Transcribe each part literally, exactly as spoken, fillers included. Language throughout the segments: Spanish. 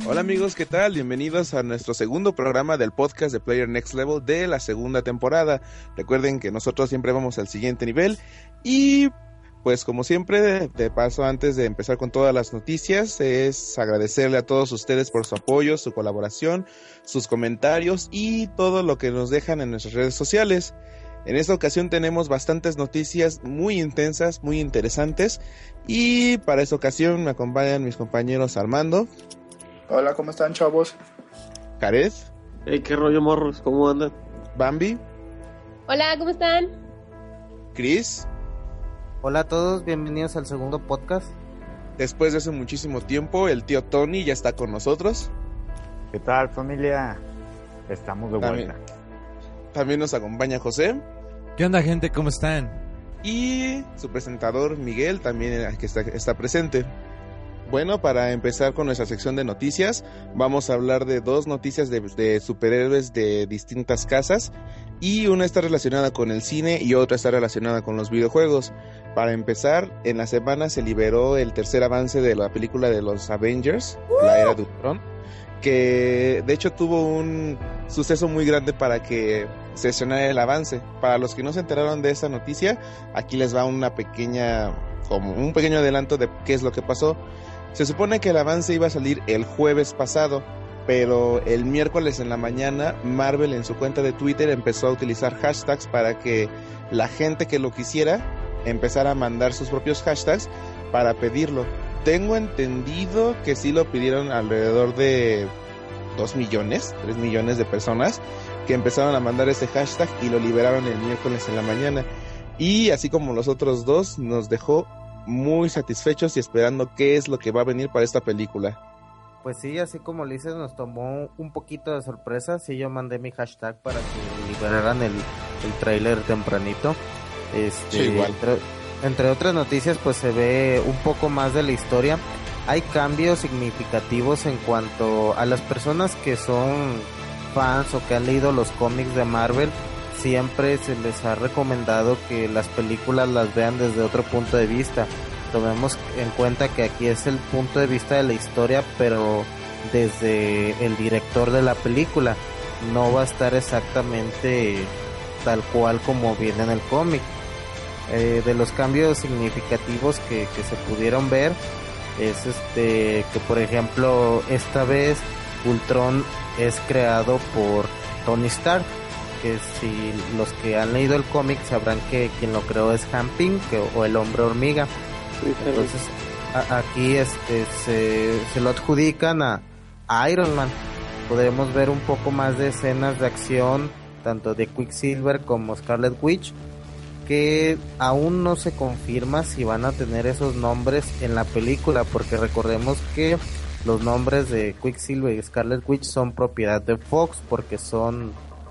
Hola amigos, ¿qué tal? Bienvenidos a nuestro segundo programa del podcast de Player Next Level de la segunda temporada. Recuerden que nosotros siempre vamos al siguiente nivel y pues como siempre, de paso antes de empezar con todas las noticias, es agradecerle a todos ustedes por su apoyo, su colaboración, sus comentarios y todo lo que nos dejan en nuestras redes sociales. En esta ocasión tenemos bastantes noticias muy intensas, muy interesantes y para esta ocasión me acompañan mis compañeros Armando. Hola, ¿cómo están, chavos? Jared. Hey, qué rollo, morros, ¿cómo andan? Bambi. Hola, ¿cómo están? Chris. Hola a todos, bienvenidos al segundo podcast. Después de hace muchísimo tiempo, el tío Tony ya está con nosotros. ¿Qué tal, familia? Estamos de También, vuelta. también nos acompaña José. ¿Qué onda, gente? ¿Cómo están? Y su presentador Miguel también que está, está presente. Bueno, para empezar con nuestra sección de noticias, vamos a hablar de dos noticias de, de superhéroes de distintas casas y una está relacionada con el cine y otra está relacionada con los videojuegos. Para empezar, en la semana se liberó el tercer avance de la película de los Avengers, ¡Uh! La Era de Ultron, que de hecho tuvo un suceso muy grande para que se estrenara el avance. Para los que no se enteraron de esa noticia, aquí les va una pequeña, como un pequeño adelanto de qué es lo que pasó. Se supone que el avance iba a salir el jueves pasado, pero el miércoles en la mañana Marvel en su cuenta de Twitter empezó a utilizar hashtags para que la gente que lo quisiera empezara a mandar sus propios hashtags para pedirlo. Tengo entendido que sí lo pidieron alrededor de dos millones, tres millones de personas que empezaron a mandar este hashtag y lo liberaron el miércoles en la mañana. Y así como los otros dos, nos dejó muy satisfechos y esperando qué es lo que va a venir para esta película. Pues sí, así como le dices, nos tomó un poquito de sorpresa. Sí, yo mandé mi hashtag para que liberaran el, el tráiler tempranito. Este, sí, igual. Entre, entre otras noticias, pues se ve un poco más de la historia. Hay cambios significativos en cuanto a las personas que son fans o que han leído los cómics de Marvel. Siempre se les ha recomendado que las películas las vean desde otro punto de vista. Tomemos en cuenta que aquí es el punto de vista de la historia, pero desde el director de la película. No va a estar exactamente tal cual como viene en el cómic. Eh, de los cambios significativos que, que se pudieron ver es este que, por ejemplo, esta vez Ultron es creado por Tony Stark, que si los que han leído el cómic sabrán que quien lo creó es Hank Pym, que, o el Hombre Hormiga. Entonces a, aquí este se, se lo adjudican a, a Iron Man. Podremos ver un poco más de escenas de acción tanto de Quicksilver como Scarlet Witch, que aún no se confirma si van a tener esos nombres en la película, porque recordemos que los nombres de Quicksilver y Scarlet Witch son propiedad de Fox, porque son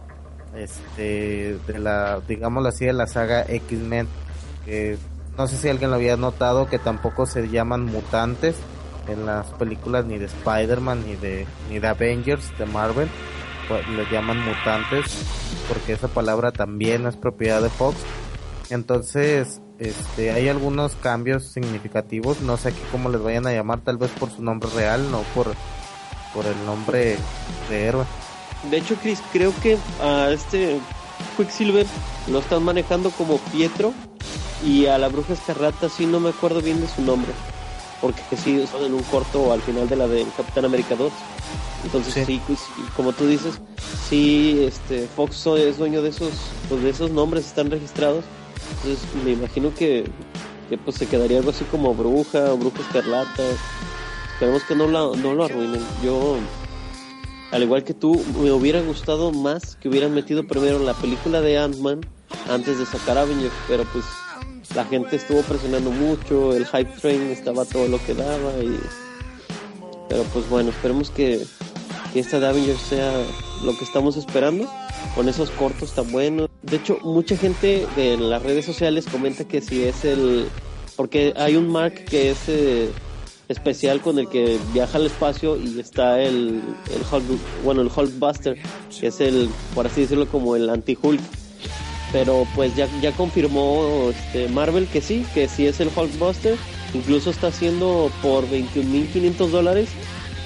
este de la, digámoslo así, de la saga X-Men. Eh, no sé si alguien lo había notado, que tampoco se llaman mutantes en las películas ni de Spider-Man ni de ni de Avengers de Marvel, pues les llaman mutantes porque esa palabra también es propiedad de Fox. Entonces este hay algunos cambios significativos, no sé aquí cómo les vayan a llamar, tal vez por su nombre real, no por por el nombre de héroe. De hecho, Chris, creo que a este Quicksilver lo están manejando como Pietro, y a la Bruja Escarlata sí no me acuerdo bien de su nombre, porque sí son en un corto al final de la de Capitán América dos. Entonces sí, sí pues, como tú dices, sí, este Fox es dueño de esos, pues de esos nombres, están registrados. Entonces me imagino que, que pues se quedaría algo así como Bruja o Bruja Escarlata. Esperemos que no, la, no lo arruinen. Yo, al igual que tú, me hubiera gustado más que hubieran metido primero la película de Ant-Man antes de sacar Avengers, pero pues la gente estuvo presionando mucho, el hype train estaba todo lo que daba, y pero pues bueno, esperemos que, que esta de Avengers sea lo que estamos esperando, con esos cortos tan buenos. De hecho, mucha gente de las redes sociales comenta que si es el... porque hay un Mark que es eh, especial con el que viaja al espacio, y está el, el Hulk, bueno, el Hulkbuster, que es el, por así decirlo, como el anti-Hulk. Pero pues ya, ya confirmó este Marvel que sí, que sí es el Hulkbuster. Incluso está haciendo por veintiún mil quinientos dólares,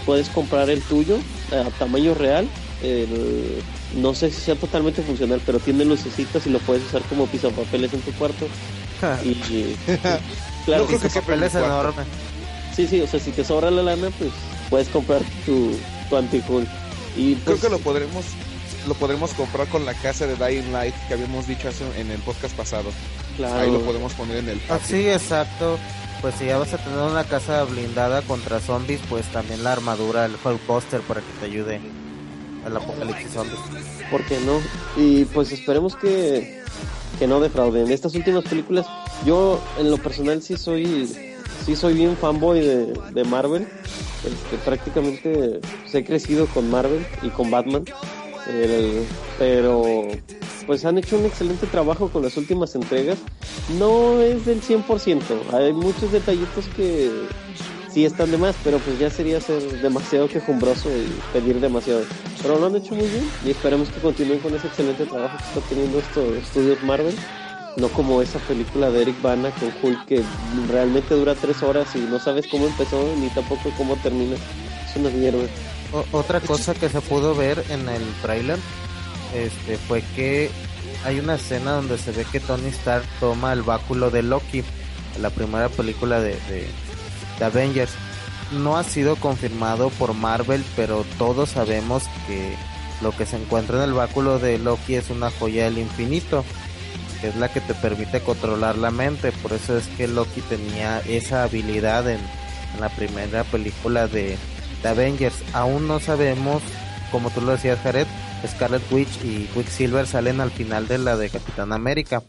puedes comprar el tuyo a tamaño real. El, no sé si sea totalmente funcional, pero tiene lucecitas y lo puedes usar como pisapapeles en tu cuarto. y, y claro, no creo que papel es enorme. Sí, sí, o sea, si te sobra la lana, pues puedes comprar tu, tu anti-Hulk. Y pues, creo que lo podremos lo podremos comprar con la casa de Dying Light que habíamos dicho hace, en el podcast pasado. Claro. Ahí lo podemos poner en el patio. Ah, sí, exacto. Pues si ya vas a tener una casa blindada contra zombies, pues también la armadura, el Hulkbuster para que te ayude al apocalipsis zombies. ¿Por qué no? Y pues esperemos que, que no defrauden. Estas últimas películas, yo en lo personal sí soy sí soy bien fanboy de, de Marvel. Este, prácticamente pues, he crecido con Marvel y con Batman. El, pero pues han hecho un excelente trabajo con las últimas entregas. No es del cien por ciento. Hay muchos detallitos que sí están de más, pero pues ya sería ser demasiado quejumbroso y pedir demasiado. Pero lo han hecho muy bien y esperemos que continúen con ese excelente trabajo que está teniendo estos estudios Marvel. No como esa película de Eric Bana con Hulk que realmente dura tres horas y no sabes cómo empezó ni tampoco cómo termina. Es una mierda. O- otra cosa que se pudo ver en el tráiler este, fue que hay una escena donde se ve que Tony Stark toma el báculo de Loki, la primera película de, de, de Avengers. No ha sido confirmado por Marvel, pero todos sabemos que lo que se encuentra en el báculo de Loki es una joya del infinito, que es la que te permite controlar la mente. Por eso es que Loki tenía esa habilidad en, en la primera película de, de Avengers. Aún no sabemos, como tú lo decías, Jared, Scarlet Witch y Quicksilver salen al final de la de Capitán América.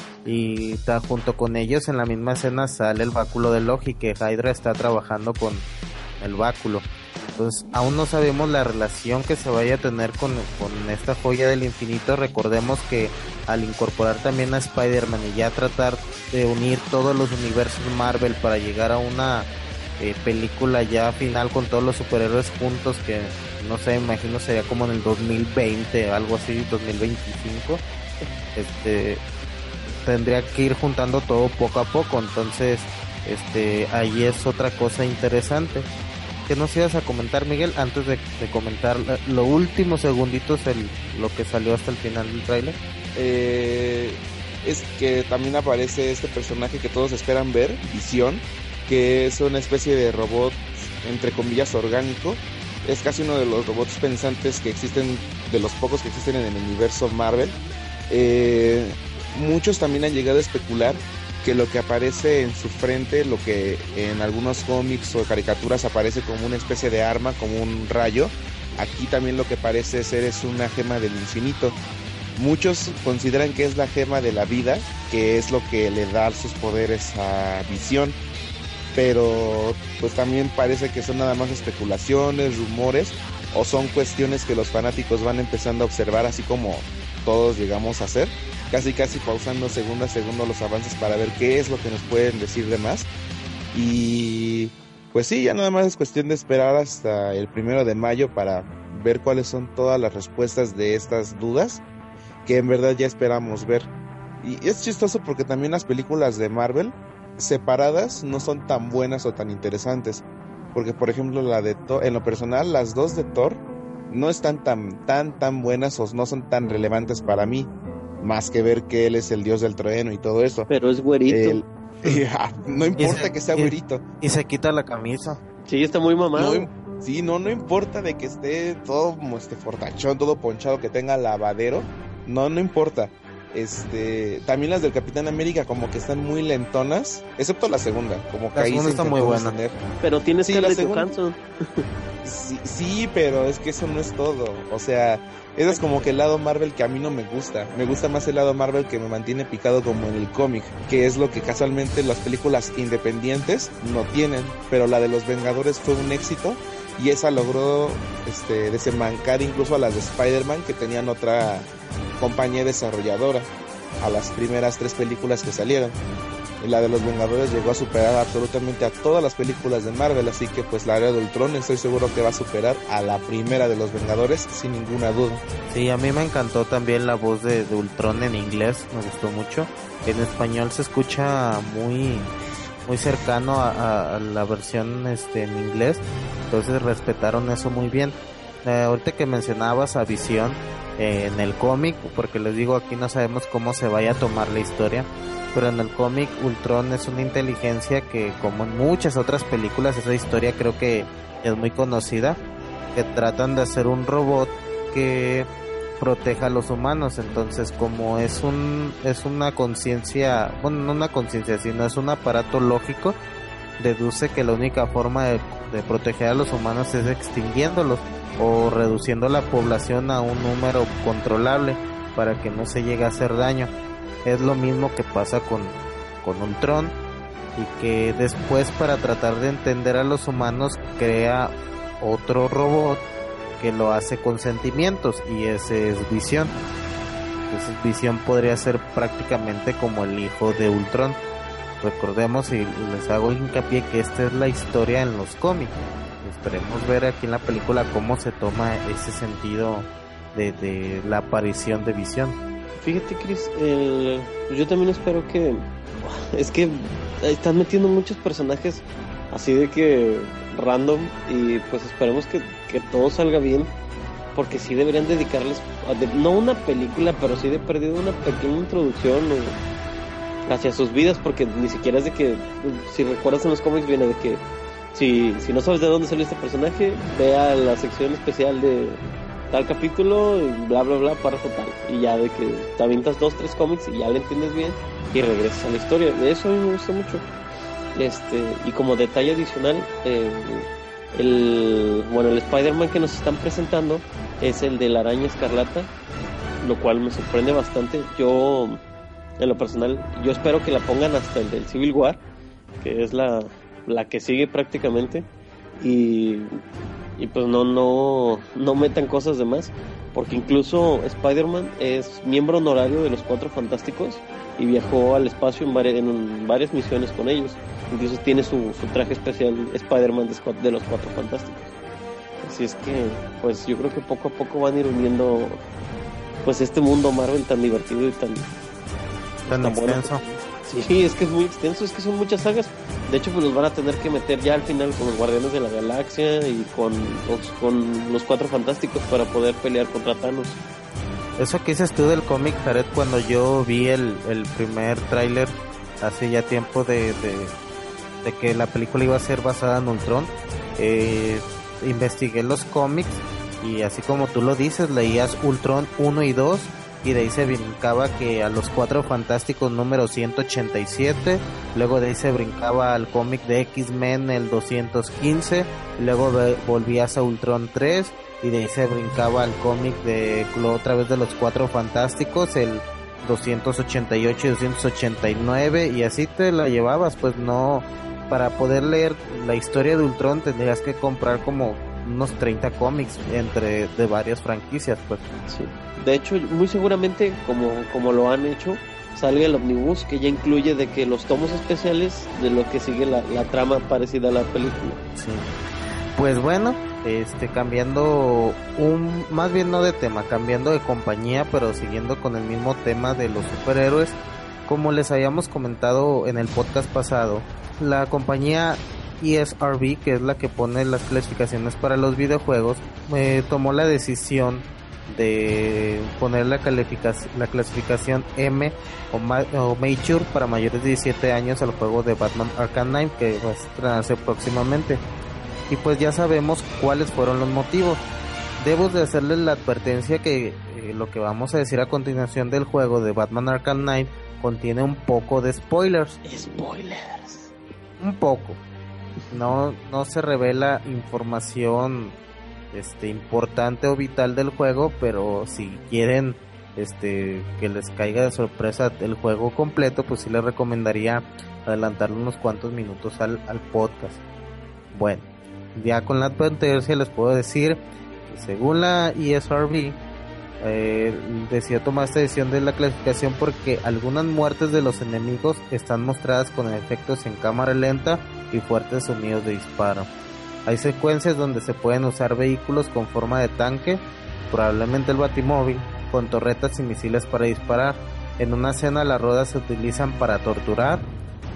Y está junto con ellos en la misma escena sale el báculo de Loki, que Hydra está trabajando con el báculo. Entonces aún no sabemos la relación que se vaya a tener con, con esta joya del infinito. Recordemos que al incorporar también a Spider-Man y ya tratar de unir todos los universos Marvel para llegar a una eh, película ya final con todos los superhéroes juntos, que no sé, imagino sería como en el dos mil veinte, algo así, dos mil veinticinco. Este tendría que ir juntando todo poco a poco. Entonces este ahí es otra cosa interesante. ¿Qué nos ibas a comentar, Miguel, antes de, de comentar lo último segunditos, el, lo que salió hasta el final del tráiler? Eh, es que también aparece este personaje que todos esperan ver, Visión, que es una especie de robot, entre comillas, orgánico. Es casi uno de los robots pensantes que existen, de los pocos que existen en el universo Marvel. Eh, muchos también han llegado a especular que lo que aparece en su frente, lo que en algunos cómics o caricaturas aparece como una especie de arma, como un rayo, aquí también lo que parece ser es una gema del infinito. Muchos consideran que es la gema de la vida, que es lo que le da sus poderes a Visión, pero pues también parece que son nada más especulaciones, rumores, o son cuestiones que los fanáticos van empezando a observar, así como todos llegamos a hacer, casi casi pausando segundo a segundo los avances para ver qué es lo que nos pueden decir de más. Y pues sí, ya nada más es cuestión de esperar hasta el primero de mayo para ver cuáles son todas las respuestas de estas dudas que en verdad ya esperamos ver. Y es chistoso porque también las películas de Marvel separadas no son tan buenas o tan interesantes, porque por ejemplo la de Thor, en lo personal las dos de Thor no están tan tan tan buenas o no son tan relevantes para mí, más que ver que él es el dios del trueno y todo eso. Pero es güerito. El, ya, no importa se, que sea y, güerito. Y se quita la camisa. Sí, está muy mamado. No, sí, no, no importa de que esté todo como este fortachón, todo ponchado, que tenga lavadero. No, no importa. Este, también las del Capitán América como que están muy lentonas, excepto la segunda, como que la ahí segunda se está muy buena. tener. Pero tienes sí, que la Scarlett Johansson. Sí, sí, pero es que eso no es todo. O sea, eso es como que el lado Marvel que a mí no me gusta. Me gusta más el lado Marvel que me mantiene picado como en el cómic, que es lo que casualmente las películas independientes no tienen. Pero la de los Vengadores fue un éxito y esa logró este, desenmancar incluso a las de Spider-Man, que tenían otra compañía desarrolladora, a las primeras tres películas que salieron. La de los Vengadores llegó a superar absolutamente a todas las películas de Marvel, así que pues la era de Ultron estoy seguro que va a superar a la primera de los Vengadores sin ninguna duda. Sí, a mí me encantó también la voz de, de Ultron en inglés, me gustó mucho. En español se escucha muy muy cercano a, a, a la versión este en inglés, entonces respetaron eso muy bien. Eh, ahorita que mencionabas a Visión eh, en el cómic, porque les digo, aquí no sabemos cómo se vaya a tomar la historia, pero en el cómic Ultron es una inteligencia que, como en muchas otras películas, esa historia creo que es muy conocida, que tratan de hacer un robot que proteja a los humanos. Entonces, como es un es una conciencia, bueno, no una conciencia, sino es un aparato lógico, deduce que la única forma de, de proteger a los humanos es extinguiéndolos o reduciendo la población a un número controlable para que no se llegue a hacer daño. Es lo mismo que pasa con, con Ultron, y que después, para tratar de entender a los humanos, crea otro robot que lo hace con sentimientos, y ese es Visión. Entonces Visión podría ser prácticamente como el hijo de Ultron. Recordemos, y les hago hincapié, que esta es la historia en los cómics. Esperemos ver aquí en la película cómo se toma ese sentido de, de la aparición de Visión. Fíjate, Chris, el... yo también espero que... Es que están metiendo muchos personajes así de que random, y pues esperemos que, que todo salga bien, porque sí deberían dedicarles a de... no una película, pero sí de perdido una pequeña introducción o... hacia sus vidas, porque ni siquiera es de que, si recuerdas en los cómics, viene de que si, si no sabes de dónde salió este personaje, vea la sección especial de tal capítulo, bla bla bla, párrafo tal, y ya de que te avientas dos, tres cómics y ya le entiendes bien y regresas a la historia. De eso a mí me gusta mucho. Este, y como detalle adicional, eh, el bueno el Spider-Man que nos están presentando es el de la Araña Escarlata, lo cual me sorprende bastante. Yo, en lo personal, yo espero que la pongan hasta el del Civil War, que es la, la que sigue prácticamente, y, y pues no, no, no metan cosas de más, porque incluso Spider-Man es miembro honorario de los Cuatro Fantásticos y viajó al espacio en varias, en varias misiones con ellos. Incluso tiene su, su traje especial Spider-Man de, de los Cuatro Fantásticos. Así es que, pues yo creo que poco a poco van a ir uniendo pues este mundo Marvel tan divertido y tan tan, tan extenso. Bueno. Sí, es que es muy extenso, es que son muchas sagas. De hecho, pues los van a tener que meter ya al final con los Guardianes de la Galaxia y con los, con los Cuatro Fantásticos para poder pelear contra Thanos. Eso que dices tú del cómic, Jared, cuando yo vi el, el primer tráiler hace ya tiempo de, de, de que la película iba a ser basada en Ultron, eh, investigué los cómics, y así como tú lo dices, leías Ultron uno y dos, y de ahí se brincaba que a los Cuatro Fantásticos número ciento ochenta y siete, luego de ahí se brincaba al cómic de X-Men el doscientos quince, luego de, volvías a Ultron tres, y de ahí se brincaba al cómic de otra vez de los Cuatro Fantásticos, el doscientos ochenta y ocho y doscientos ochenta y nueve, y así te la llevabas. Pues no, para poder leer la historia de Ultron tendrías que comprar como unos treinta cómics entre de varias franquicias, pues. Sí. De hecho, muy seguramente, como, como lo han hecho, salga el Omnibus, que ya incluye de que los tomos especiales de lo que sigue la, la trama parecida a la película. Sí. Pues bueno, este cambiando un, más bien no de tema, cambiando de compañía, pero siguiendo con el mismo tema de los superhéroes, como les habíamos comentado en el podcast pasado, la compañía E S R B, que es la que pone las clasificaciones para los videojuegos, eh, tomó la decisión de poner la, calificación, la clasificación M o, ma, o Mature para mayores de diecisiete años al juego de Batman Arkham Knight, que va a estrenarse próximamente. Y pues ya sabemos cuáles fueron los motivos. Debo de hacerles la advertencia que eh, lo que vamos a decir a continuación del juego de Batman Arkham Knight contiene un poco de spoilers. Spoilers. Un poco. No, no se revela información este importante o vital del juego, pero si quieren este que les caiga de sorpresa el juego completo, pues sí les recomendaría adelantarle unos cuantos minutos al, al podcast. Bueno, ya con la advertencia les puedo decir que según la E S R B, eh, decidió tomar esta decisión de la clasificación porque algunas muertes de los enemigos están mostradas con efectos en cámara lenta y fuertes sonidos de disparo. Hay secuencias donde se pueden usar vehículos con forma de tanque, probablemente el Batimóvil, con torretas y misiles para disparar. En una escena las ruedas se utilizan para torturar,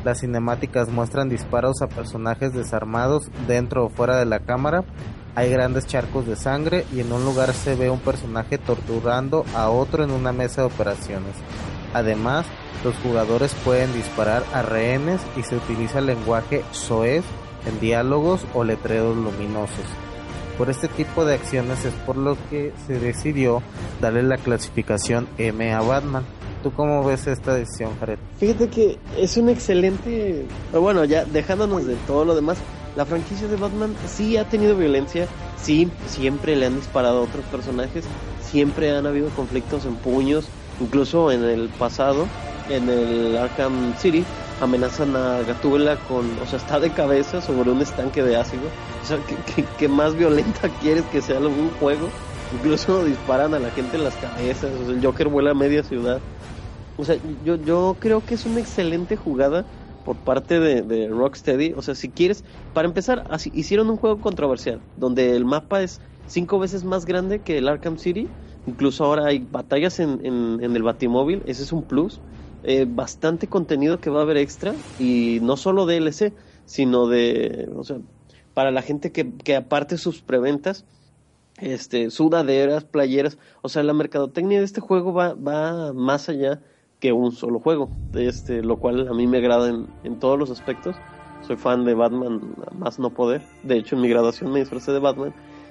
Las cinemáticas muestran disparos a personajes desarmados dentro o fuera de la cámara. Hay grandes charcos de sangre y en un lugar se ve un personaje torturando a otro en una mesa de operaciones. Además, los jugadores pueden disparar a rehenes y se utiliza el lenguaje soez en diálogos o letreros luminosos. Por este tipo de acciones es por lo que se decidió darle la clasificación M a Batman. ¿Tú cómo ves esta decisión, Jared? Fíjate que es un excelente... Bueno, ya dejándonos de todo lo demás, la franquicia de Batman sí ha tenido violencia, sí, siempre le han disparado a otros personajes, siempre han habido conflictos en puños, incluso en el pasado, en el Arkham City, amenazan a Gatúbela con, o sea, está de cabeza sobre un estanque de ácido. O sea, ¿qué, qué, qué más violenta quieres que sea un juego? Incluso disparan a la gente en las cabezas, o sea, el Joker vuela a media ciudad. O sea, yo, yo creo que es una excelente jugada por parte de, de Rocksteady. O sea, si quieres, para empezar, así, hicieron un juego controversial, donde el mapa es cinco veces más grande que el Arkham City. Incluso ahora hay batallas en, en, en el Batimóvil, ese es un plus. Eh, bastante contenido que va a haber extra, y no solo D L C, sino de, o sea, para la gente que, que aparte sus preventas, este, sudaderas, playeras, o sea, la mercadotecnia de este juego va, va más allá que un solo juego, este, lo cual a mí me agrada en, en todos los aspectos. Soy fan de Batman más no poder, de hecho en mi graduación me disfracé de Batman.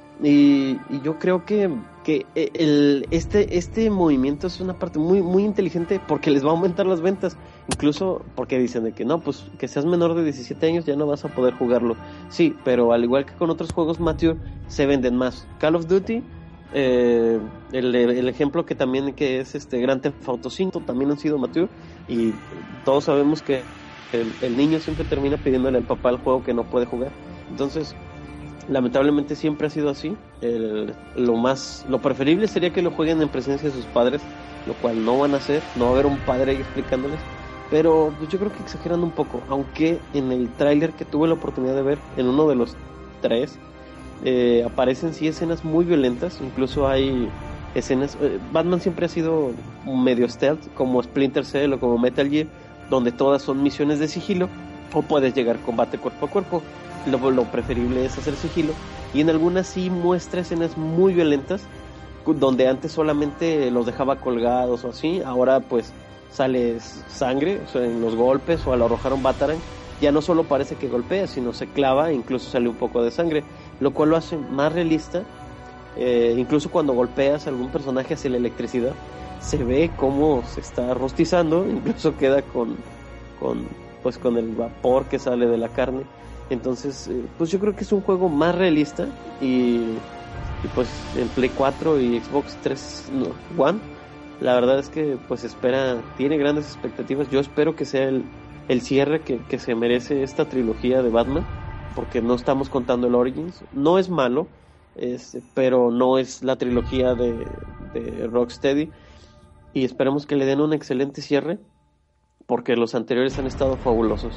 Y, y yo creo que, que el, este, este movimiento es una parte muy, muy inteligente, porque les va a aumentar las ventas, incluso porque dicen de que no, pues que seas menor de diecisiete años ya no vas a poder jugarlo. Sí, pero al igual que con otros juegos mature, se venden más. Call of Duty, eh, el, el ejemplo que también que es este Grand Theft Auto cinco, también han sido mature, y todos sabemos que el, el niño siempre termina pidiéndole al papá el juego que no puede jugar. Entonces, lamentablemente siempre ha sido así. El, lo más, lo preferible sería que lo jueguen en presencia de sus padres, lo cual no van a hacer, no va a haber un padre ahí explicándoles, pero pues, yo creo que exageran un poco, aunque en el tráiler que tuve la oportunidad de ver, en uno de los tres, eh, aparecen sí escenas muy violentas, incluso hay escenas, eh, Batman siempre ha sido medio stealth, como Splinter Cell o como Metal Gear, donde todas son misiones de sigilo, o puedes llegar a combate cuerpo a cuerpo. Lo, lo preferible es hacer sigilo, y en algunas sí muestra escenas muy violentas, donde antes solamente los dejaba colgados o así, ahora pues sale sangre, o sea, en los golpes, o al arrojar un Batarang ya no solo parece que golpea, sino se clava e incluso sale un poco de sangre, lo cual lo hace más realista. Eh, incluso cuando golpeas a algún personaje hacia la electricidad, se ve cómo se está rostizando, incluso queda con, con, pues con el vapor que sale de la carne. Entonces, eh, pues yo creo que es un juego más realista, y, y pues en Play cuatro y Xbox tres no, One, la verdad es que pues espera, tiene grandes expectativas. Yo espero que sea el, el cierre que, que se merece esta trilogía de Batman, porque no estamos contando el Origins. No es malo, es, pero no es la trilogía de, de Rocksteady, y esperemos que le den un excelente cierre, porque los anteriores han estado fabulosos.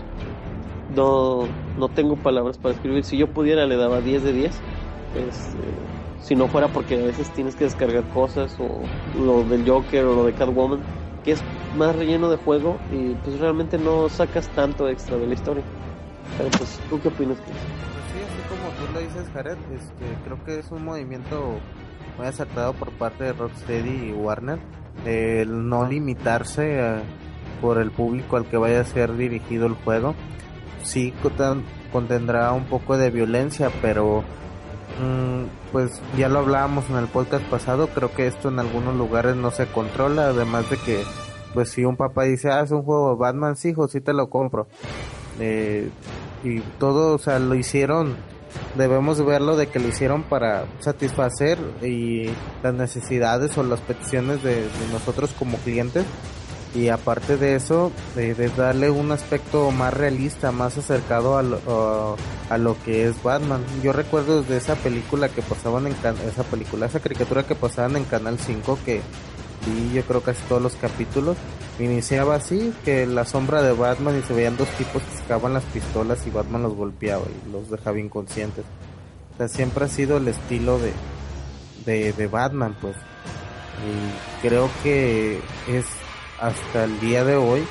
No, no tengo palabras para escribir. Si yo pudiera le daba diez de diez. Este, si no fuera porque a veces tienes que descargar cosas, o lo del Joker o lo de Catwoman, que es más relleno de juego, y pues realmente no sacas tanto extra de la historia. Pero pues, ¿tú qué opinas? Pues sí, así como tú lo dices, Jared, este, creo que es un movimiento muy acertado por parte de Rocksteady y Warner, el no limitarse a, por el público al que vaya a ser dirigido el juego. Sí contendrá un poco de violencia, pero mmm, pues ya lo hablábamos en el podcast pasado, creo que esto en algunos lugares no se controla, además de que pues si un papá dice, ah, es un juego de Batman, sí, hijo, sí te lo compro, eh, y todo, o sea, lo hicieron, debemos verlo de que lo hicieron para satisfacer y las necesidades o las peticiones de, de nosotros como clientes. Y aparte de eso, de, de darle un aspecto más realista, más acercado a lo, a, a lo que es Batman. Yo recuerdo de esa película que pasaban en can- esa película, esa caricatura que pasaban en Canal cinco, que vi yo creo casi todos los capítulos. Iniciaba así, que la sombra de Batman, y se veían dos tipos que sacaban las pistolas y Batman los golpeaba y los dejaba inconscientes. O sea, siempre ha sido el estilo de, de, de Batman, pues. Y creo que es hasta el día de hoy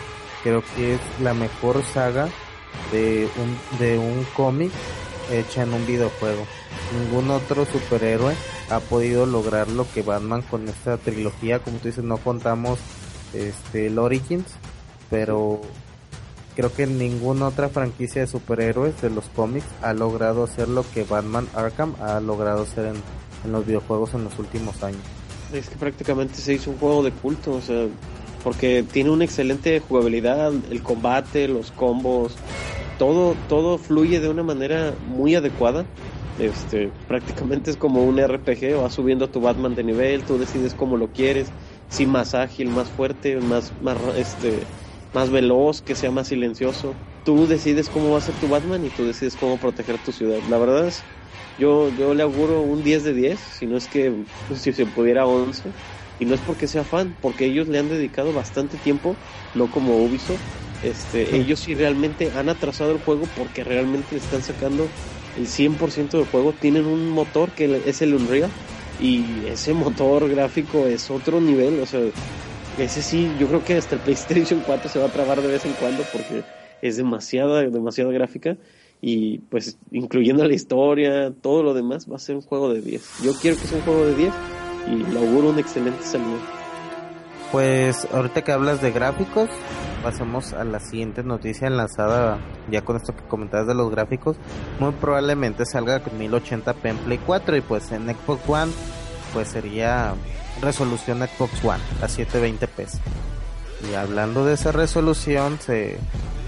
creo que es la mejor saga de un, de un cómic hecha en un videojuego. Ningún otro superhéroe ha podido lograr lo que Batman con esta trilogía. Como tú dices, no contamos este el Origins, pero creo que ninguna otra franquicia de superhéroes de los cómics ha logrado hacer lo que Batman Arkham ha logrado hacer en, en los videojuegos en los últimos años. Es que prácticamente se hizo un juego de culto, o sea, porque tiene una excelente jugabilidad, el combate, los combos, todo todo fluye de una manera muy adecuada. Este, prácticamente es como un R P G, vas subiendo a tu Batman de nivel, tú decides cómo lo quieres, si más ágil, más fuerte, más más este más veloz, que sea más silencioso. Tú decides cómo va a ser tu Batman y tú decides cómo proteger tu ciudad. La verdad es, yo yo le auguro un diez de diez, si no es que pues, si se pudiera once. Y no es porque sea fan, porque ellos le han dedicado bastante tiempo, no como Ubisoft. Este, sí. Ellos sí realmente han atrasado el juego porque realmente le están sacando el cien por ciento del juego. Tienen un motor que es el Unreal y ese motor gráfico es otro nivel, o sea, ese sí, yo creo que hasta el PlayStation cuatro se va a trabar de vez en cuando porque es demasiada, demasiada gráfica y pues incluyendo la historia, todo lo demás va a ser un juego de diez. Yo quiero que sea un juego de diez y le auguro un excelente salida. Pues ahorita que hablas de gráficos, pasamos a la siguiente noticia enlazada ya con esto que comentabas de los gráficos. Muy probablemente salga con mil ochenta p en Play cuatro y pues en Xbox One pues sería resolución Xbox One a setecientos veinte p. Y hablando de esa resolución, se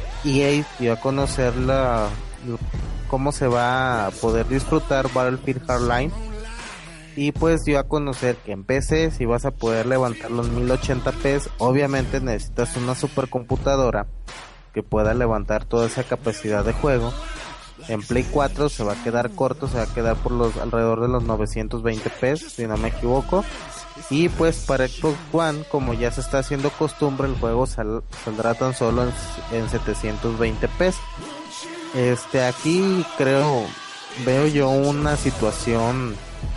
E A dio a conocer la, cómo se va a poder disfrutar Battlefield Hardline. Y pues dio a conocer que en P C si vas a poder levantar los mil ochenta p, obviamente necesitas una supercomputadora que pueda levantar toda esa capacidad de juego. En Play cuatro se va a quedar corto, se va a quedar por los alrededor de los novecientos veinte p, si no me equivoco. Y pues para Xbox One, como ya se está haciendo costumbre, el juego sal, saldrá tan solo en, en setecientos veinte p. Este, aquí creo, veo yo una situación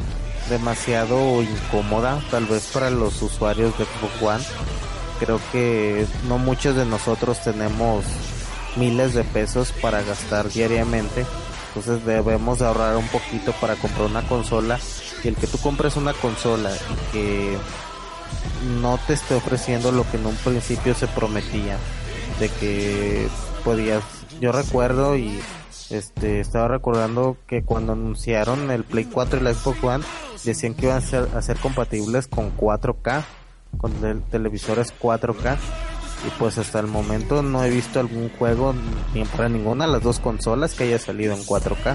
demasiado incómoda, tal vez para los usuarios de Xbox One. Creo que no muchos de nosotros tenemos miles de pesos para gastar diariamente, entonces debemos de ahorrar un poquito para comprar una consola. Y el que tú compres una consola y que no te esté ofreciendo lo que en un principio se prometía, de que podías, yo recuerdo y este estaba recordando que cuando anunciaron el Play cuatro y la Xbox One decían que iban a ser, a ser compatibles con cuatro K, con el, televisores cuatro K, y pues hasta el momento no he visto algún juego ni para ninguna de las dos consolas que haya salido en cuatro K.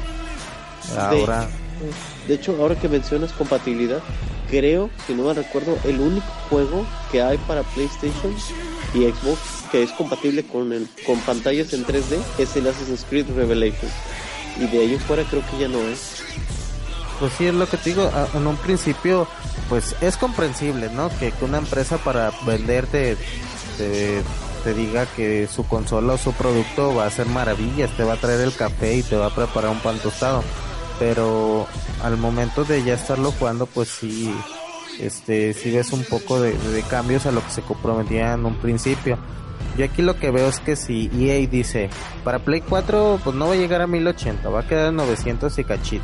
Ahora de, de hecho, ahora que mencionas compatibilidad, creo, si no me recuerdo, el único juego que hay para PlayStation y Xbox que es compatible con el con pantallas en tres D es el Assassin's Creed Revelations, y de ahí en fuera creo que ya no es. Pues sí, es lo que te digo, en un principio pues es comprensible, ¿no? Que, que una empresa para venderte te, te diga que su consola o su producto va a hacer maravillas, te va a traer el café y te va a preparar un pan tostado, pero al momento de ya estarlo jugando pues sí, este, sí ves un poco de, de cambios a lo que se comprometía en un principio. Yo aquí lo que veo es que si E A dice, para Play cuatro pues no va a llegar a mil ochenta, va a quedar en novecientos y cachito.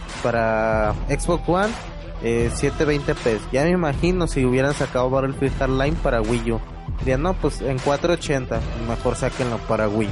Para Xbox One, eh, setecientos veinte p. Ya me imagino si hubieran sacado Battlefield Hardline para Wii U. Dirían, no, pues en cuatrocientos ochenta, mejor sáquenlo para Wii.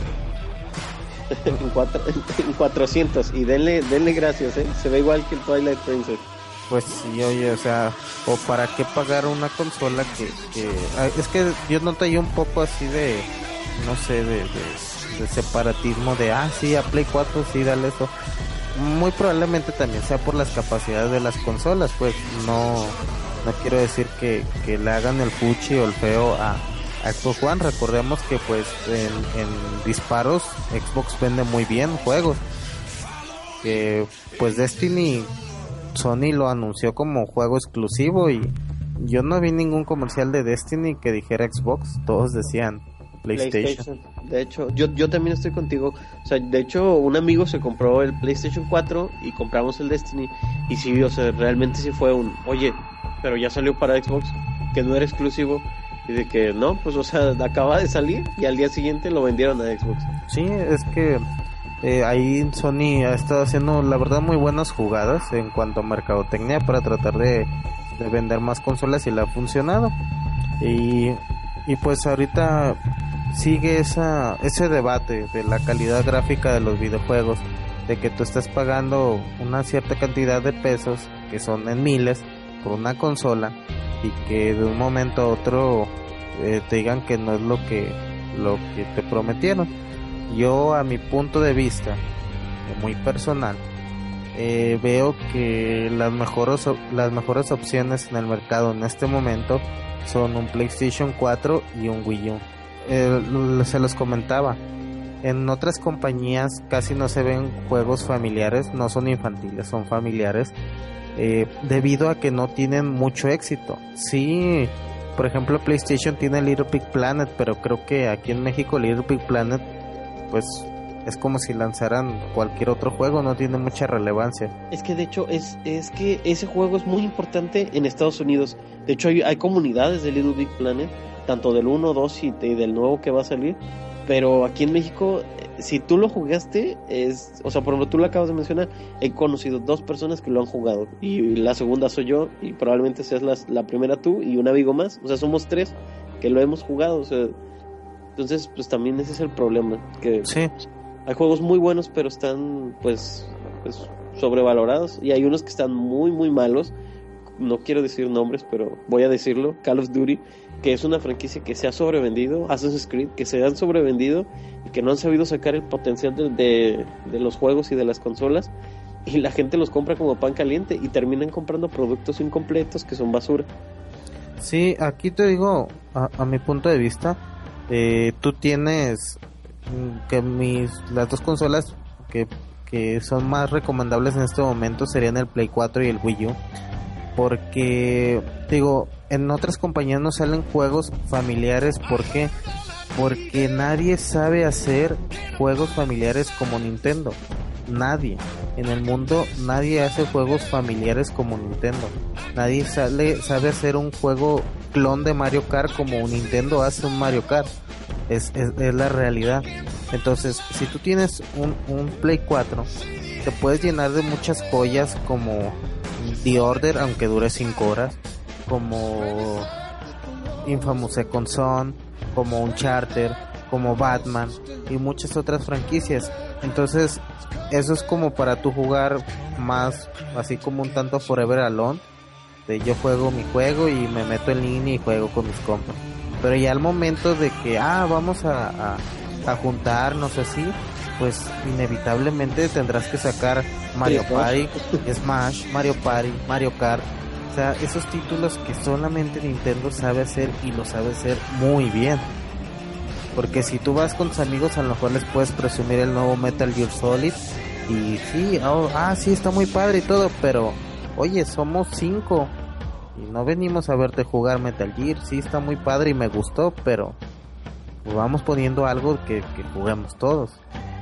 en, cuatro, en cuatrocientos, y denle, denle gracias, ¿eh? Se ve igual que el Twilight Princess. Pues sí, oye, o sea, o para qué pagar una consola que, que... es que yo noto ahí un poco así de, no sé, de, de, de separatismo de, ah, sí, a Play cuatro, sí, dale eso. Muy probablemente también sea por las capacidades de las consolas, pues no, no quiero decir que, que le hagan el fuchi o el feo a, a Xbox One. Recordemos que pues en, en disparos Xbox vende muy bien juegos, que pues Destiny Sony lo anunció como juego exclusivo y yo no vi ningún comercial de Destiny que dijera Xbox, todos decían PlayStation. PlayStation. De hecho, yo yo también estoy contigo. O sea, de hecho, un amigo se compró el PlayStation cuatro y compramos el Destiny. Y sí, o sea, realmente sí fue un, oye, pero ya salió para Xbox, que no era exclusivo. Y de que no, pues o sea, acaba de salir y al día siguiente lo vendieron a Xbox. Sí, es que eh, ahí Sony ha estado haciendo la verdad muy buenas jugadas en cuanto a mercadotecnia para tratar de, de vender más consolas y le ha funcionado. Y, y pues ahorita sigue esa ese debate de la calidad gráfica de los videojuegos, de que tú estás pagando una cierta cantidad de pesos, que son en miles, por una consola, y que de un momento a otro eh, te digan que no es lo que lo que te prometieron. Yo, a mi punto de vista muy personal, eh, veo que las mejores las mejores opciones en el mercado en este momento son un PlayStation cuatro y un Wii U. Eh, se los comentaba, en otras compañías casi no se ven juegos familiares, no son infantiles, son familiares, eh, debido a que no tienen mucho éxito. Sí, por ejemplo, PlayStation tiene Little Big Planet, pero creo que aquí en México Little Big Planet pues es como si lanzaran cualquier otro juego, no tiene mucha relevancia. Es que de hecho es, es que ese juego es muy importante en Estados Unidos. De hecho hay, hay comunidades de Little Big Planet, tanto del uno, dos y, y del nuevo que va a salir. Pero aquí en México, si tú lo jugaste, es, o sea, por ejemplo, tú lo acabas de mencionar, he conocido dos personas que lo han jugado, y la segunda soy yo, y probablemente seas la, la primera tú y un amigo más, o sea, somos tres que lo hemos jugado, o sea, entonces, pues también ese es el problema, que sí, hay juegos muy buenos, pero están, pues, pues, sobrevalorados, y hay unos que están muy, muy malos. No quiero decir nombres, pero voy a decirlo. Call of Duty, que es una franquicia que se ha sobrevendido, Assassin's Creed, que se han sobrevendido y que no han sabido sacar el potencial de, de, de los juegos y de las consolas, y la gente los compra como pan caliente y terminan comprando productos incompletos que son basura. Sí, aquí te digo, a, a mi punto de vista, eh, tú tienes que mis las dos consolas que, que son más recomendables en este momento serían el Play cuatro y el Wii U. Porque, digo, en otras compañías no salen juegos familiares. ¿Por qué? Porque nadie sabe hacer juegos familiares como Nintendo. Nadie. En el mundo nadie hace juegos familiares como Nintendo. Nadie sale, sabe hacer un juego clon de Mario Kart como Nintendo hace un Mario Kart. Es, es, es la realidad. Entonces, si tú tienes un, un Play cuatro, te puedes llenar de muchas joyas como The Order, aunque dure cinco horas, como Infamous Second Son, como Uncharted, como Batman y muchas otras franquicias. Entonces eso es como para tú jugar más así como un tanto Forever Alone, de yo juego mi juego y me meto en línea y juego con mis compas. Pero ya al momento de que ah vamos a, a, a juntarnos así, pues inevitablemente tendrás que sacar Mario Party, Smash, Mario Party, Mario Kart. O sea, esos títulos que solamente Nintendo sabe hacer, y lo sabe hacer muy bien. Porque si tú vas con tus amigos, a lo mejor les puedes presumir el nuevo Metal Gear Solid, y sí, oh, ah, sí, está muy padre y todo, pero oye, somos cinco y no venimos a verte jugar Metal Gear. Sí, está muy padre y me gustó, pero pues vamos poniendo algo que, que juguemos todos.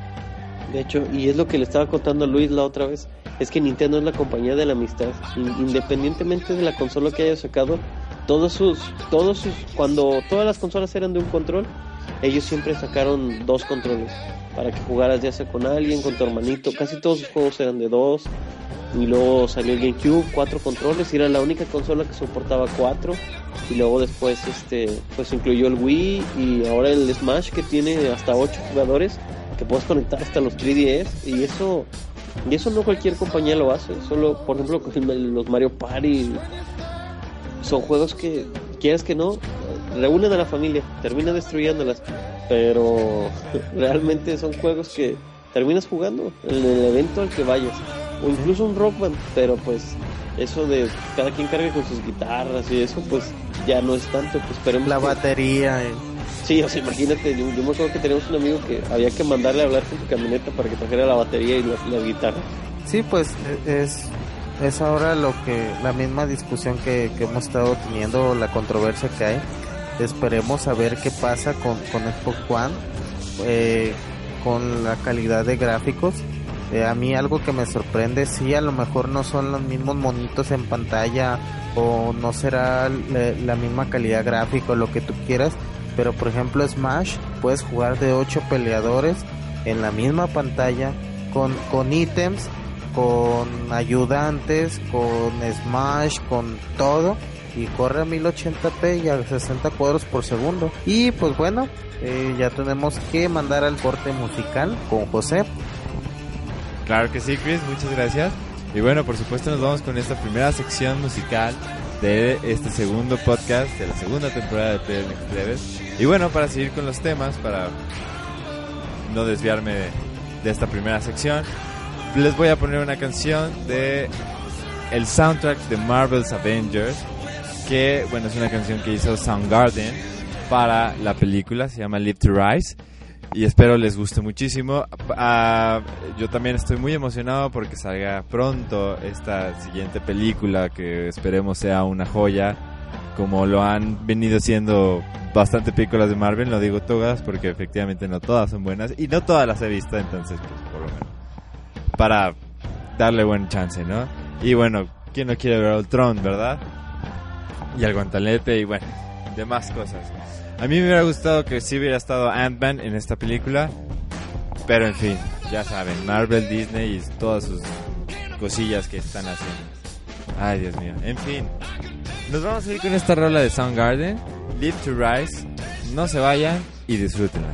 De hecho, y es lo que le estaba contando a Luis la otra vez, es que Nintendo es la compañía de la amistad. Independientemente de la consola que haya sacado, todos sus, todos sus, cuando todas las consolas eran de un control, ellos siempre sacaron dos controles para que jugaras ya sea con alguien, con tu hermanito. Casi todos sus juegos eran de dos. Y luego salió el GameCube, cuatro controles, y era la única consola que soportaba cuatro. Y luego después este pues incluyó el Wii, y ahora el Smash, que tiene hasta ocho jugadores, que puedes conectar hasta los tres D S, y eso y eso no cualquier compañía lo hace. Solo, por ejemplo, los Mario Party son juegos que, quieras que no, reúnen a la familia, terminan destruyéndolas, pero realmente son juegos que terminas jugando en el evento al que vayas, o incluso un Rock Band, pero pues eso de cada quien cargue con sus guitarras y eso, pues ya no es tanto. Pues esperemos la que... batería eh. Sí, o sea, imagínate, yo, yo me acuerdo que teníamos un amigo que había que mandarle a hablar con su camioneta para que trajera la batería y la, la guitarra. Sí, pues es es ahora lo que la misma discusión que, que hemos estado teniendo, la controversia que hay. Esperemos a ver qué pasa con, con Xbox One, eh, con la calidad de gráficos, Eh, a mí algo que me sorprende, sí, a lo mejor no son los mismos monitos en pantalla o no será la, la misma calidad gráfica o lo que tú quieras, pero por ejemplo Smash puedes jugar de ocho peleadores en la misma pantalla con, con ítems, con ayudantes, con Smash, con todo, y corre a mil ochenta p y a sesenta cuadros por segundo. Y pues bueno, eh, ya tenemos que mandar al corte musical con José. Claro que sí, Chris, muchas gracias. Y bueno, por supuesto nos vamos con esta primera sección musical de este segundo podcast de la segunda temporada de P L Plebes. Y bueno, para seguir con los temas, para no desviarme de, de esta primera sección, les voy a poner una canción de el soundtrack de Marvel's Avengers, que bueno, es una canción que hizo Soundgarden para la película, se llama Live to Rise. Y espero les guste muchísimo. Uh, yo también estoy muy emocionado porque salga pronto esta siguiente película, que esperemos sea una joya, como lo han venido siendo bastante películas de Marvel. No digo todas porque efectivamente no todas son buenas y no todas las he visto, entonces pues por lo menos para darle buen chance, ¿no? Y bueno, ¿quién no quiere ver a Ultron, verdad? Y al guantelete y bueno, demás cosas. A mí me hubiera gustado que sí hubiera estado Ant-Man en esta película, pero en fin, ya saben, Marvel, Disney y todas sus cosillas que están haciendo. Ay, Dios mío. En fin, nos vamos a ir con esta rola de Soundgarden, Live to Rise. No se vayan y disfrútenla.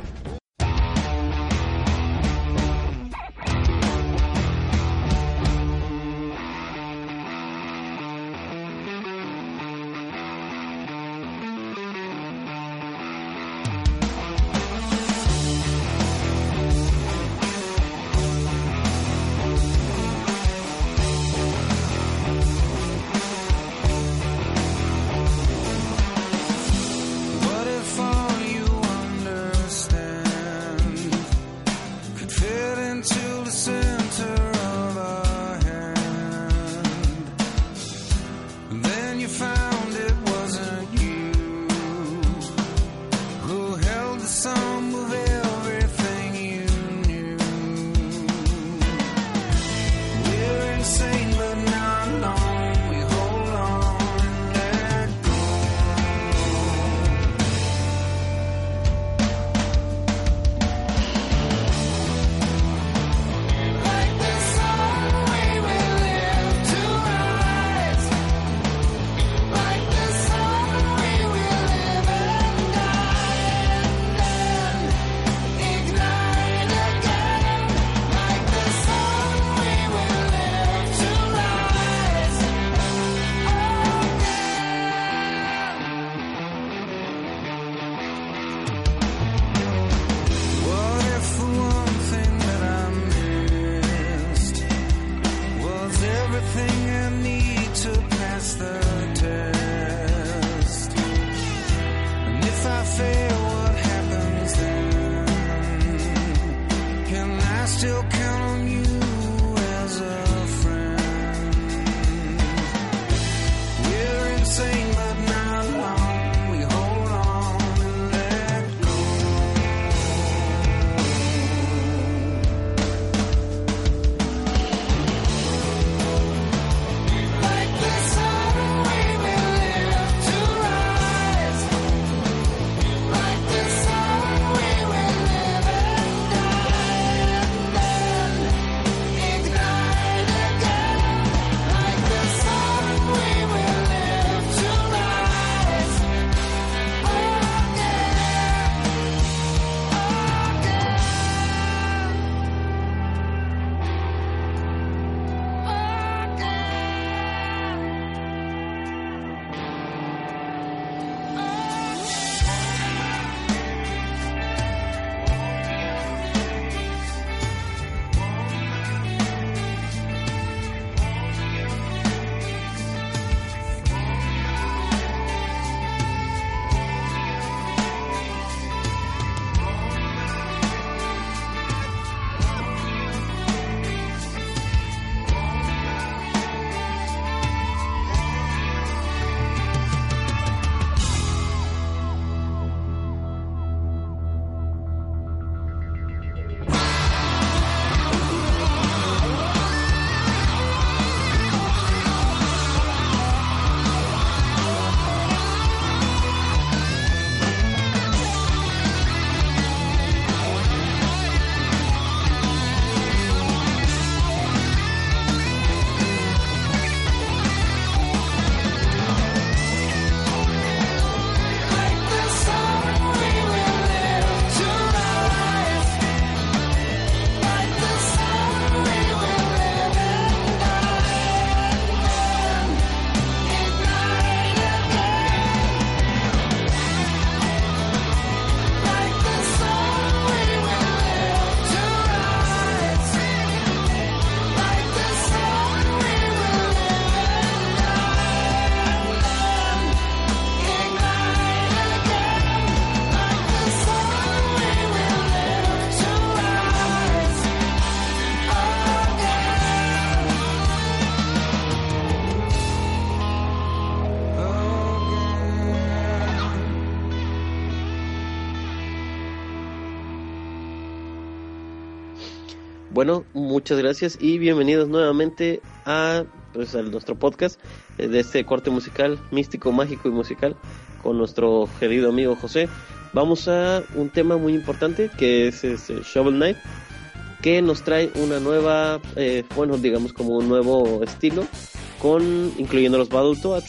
Bueno, muchas gracias y bienvenidos nuevamente a, pues, a nuestro podcast eh, de este corte musical, místico, mágico y musical, con nuestro querido amigo José. Vamos a un tema muy importante que es este Shovel Knight, que nos trae una nueva, eh, bueno, digamos como un nuevo estilo, con incluyendo los Battletoads.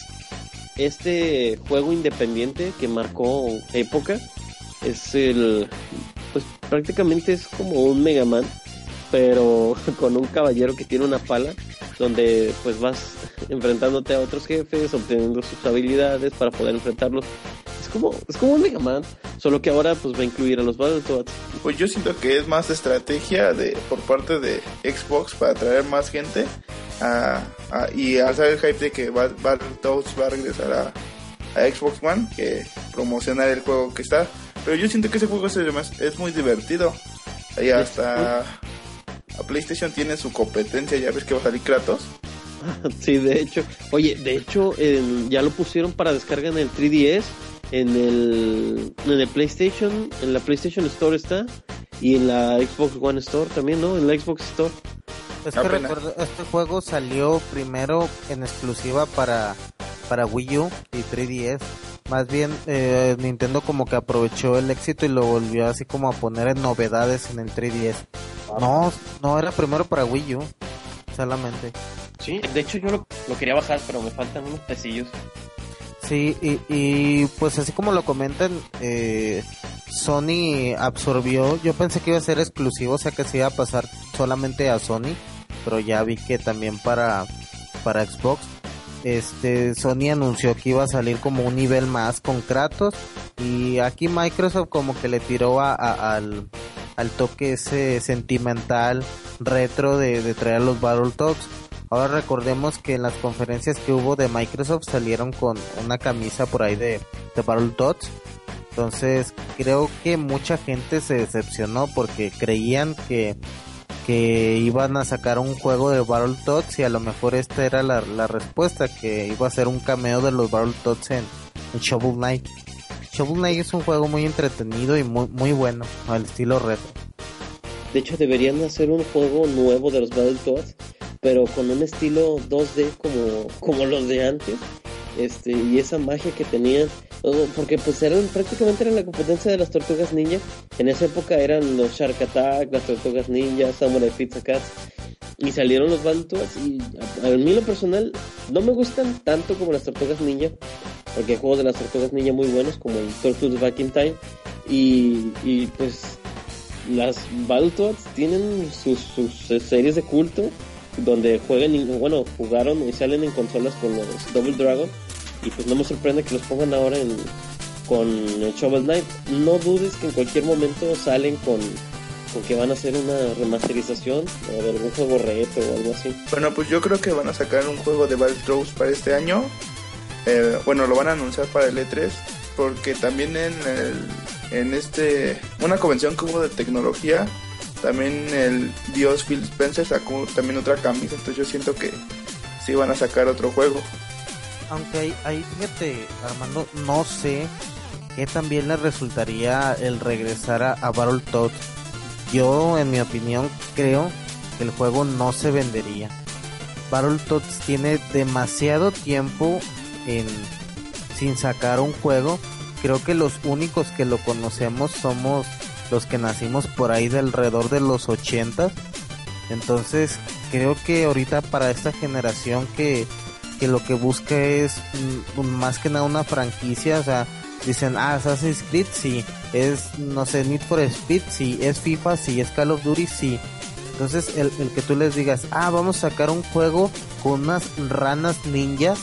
Este juego independiente que marcó época es el, pues prácticamente es como un Mega Man, pero con un caballero que tiene una pala, donde pues vas enfrentándote a otros jefes, obteniendo sus habilidades para poder enfrentarlos. Es como, es como un Mega Man, solo que ahora pues va a incluir a los Battletoads. Pues yo siento que es más estrategia de por parte de Xbox para atraer más gente a, a, y alzar el hype de que Battletoads va a regresar a, a Xbox One, que promocionar el juego que está. Pero yo siento que ese juego es, es muy divertido. Ahí hasta a PlayStation tiene su competencia, ya ves que va a salir Kratos. Sí, de hecho. Oye, de hecho en, ya lo pusieron para descarga en el tres D S, en el en el PlayStation, en la PlayStation Store está, y en la Xbox One Store también, ¿no? En la Xbox Store. Es que recuerdo, este juego salió primero en exclusiva para para Wii U y tres D S. Más bien eh, Nintendo como que aprovechó el éxito y lo volvió así como a poner en novedades en el tres D S. No, no era primero para Wii U solamente. Sí, de hecho yo lo, lo quería bajar, pero me faltan unos pesillos. Sí, y, y pues así como lo comentan, eh, Sony absorbió, yo pensé que iba a ser exclusivo, o sea que se iba a pasar solamente a Sony, pero ya vi que también para, para Xbox. Este, Sony anunció que iba a salir como un nivel más con Kratos, y aquí Microsoft como que le tiró a, a, al, al toque ese sentimental retro de, de traer los Battletoads. Ahora recordemos que en las conferencias que hubo de Microsoft salieron con una camisa por ahí de, de Battletoads. Entonces creo que mucha gente se decepcionó porque creían que que iban a sacar un juego de Battletoads y a lo mejor esta era la, la respuesta, que iba a ser un cameo de los Battletoads en, en Shovel Knight. Shovel Knight es un juego muy entretenido y muy muy bueno, al estilo retro. De hecho deberían hacer un juego nuevo de los Battletoads, pero con un estilo dos D como, como los de antes, este y esa magia que tenían, porque pues eran prácticamente eran la competencia de las Tortugas Ninja. En esa época eran los Shark Attack, las Tortugas Ninja, Samurai Pizza Cats, y salieron los Battletoads. Y a, a mí lo personal no me gustan tanto como las Tortugas Ninja, porque hay juegos de las Tortugas Ninja muy buenos como el Turtles Back in Time, y, y pues las Battletoads tienen sus, sus series de culto donde juegan, bueno, jugaron y salen en consolas con los Double Dragon, y pues no me sorprende que los pongan ahora en con el Shovel Knight. No dudes que en cualquier momento salen con, con que van a hacer una remasterización o de algún juego retro o algo así. Bueno, pues yo creo que van a sacar un juego de Battletoads para este año. Eh, bueno, lo van a anunciar para el E tres, porque también en el, en este una convención que hubo de tecnología, también el dios Phil Spencer sacó también otra camisa, entonces yo siento que sí van a sacar otro juego. Aunque ahí, ahí fíjate, Armando, no sé qué también le resultaría el regresar a, a Battletoads. Yo, en mi opinión, creo que el juego no se vendería. Battletoads tiene demasiado tiempo en sin sacar un juego. Creo que los únicos que lo conocemos somos los que nacimos por ahí de alrededor de los ochentas. Entonces creo que ahorita para esta generación que, que lo que busca es mm, más que nada una franquicia, o sea, dicen, ah, Assassin's Creed, sí, es, no sé, Need for Speed, sí, es FIFA, sí, es Call of Duty, sí. Entonces el, el que tú les digas, ah, vamos a sacar un juego con unas ranas ninjas,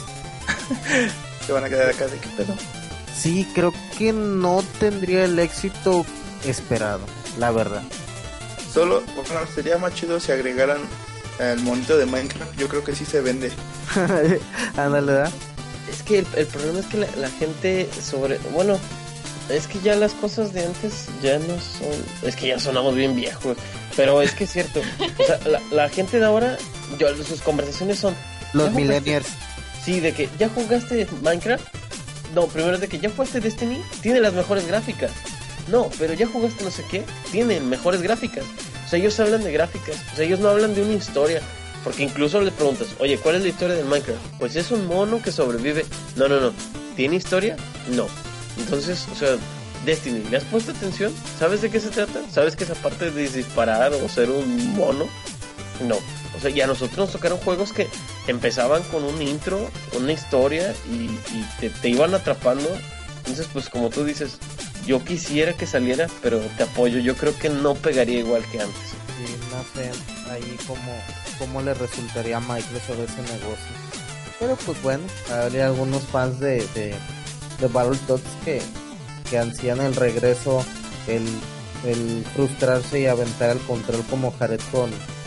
se van a quedar acá de qué pedo. Sí, creo que no tendría el éxito esperado, la verdad. Solo, bueno, sería más chido si agregaran el monito de Minecraft. Yo creo que sí se vende. Ándale, ¿verdad? Es que el, el problema es que la, la gente sobre... Bueno, es que ya las cosas de antes ya no son... Es que ya sonamos bien viejos. Pero es que es cierto. O sea, la, la gente de ahora, yo, sus conversaciones son... Los millennials. Sí, de que ya jugaste Minecraft. No, primero es de que ya jugaste Destiny. Tiene las mejores gráficas. No, pero ya jugaste no sé qué. Tienen mejores gráficas. sea, ellos hablan de gráficas, o sea, ellos no hablan de una historia. Porque incluso le preguntas, oye, ¿cuál es la historia de Minecraft? Pues es un mono que sobrevive. No, no, no. ¿Tiene historia? No. Entonces, o sea, Destiny, ¿le has puesto atención? ¿Sabes de qué se trata? ¿Sabes que es aparte de disparar o ser un mono? No. O sea, y a nosotros nos tocaron juegos que empezaban con un intro, una historia y, y te, te iban atrapando. Entonces, pues como tú dices, yo quisiera que saliera, pero te apoyo. Yo creo que no pegaría igual que antes. Sí, no sé ahí cómo, cómo le resultaría a Microsoft ese negocio. Pero pues bueno, habría algunos fans de, de, de Battletoads que, que ansían el regreso, el, el frustrarse y aventar el control como Jared con,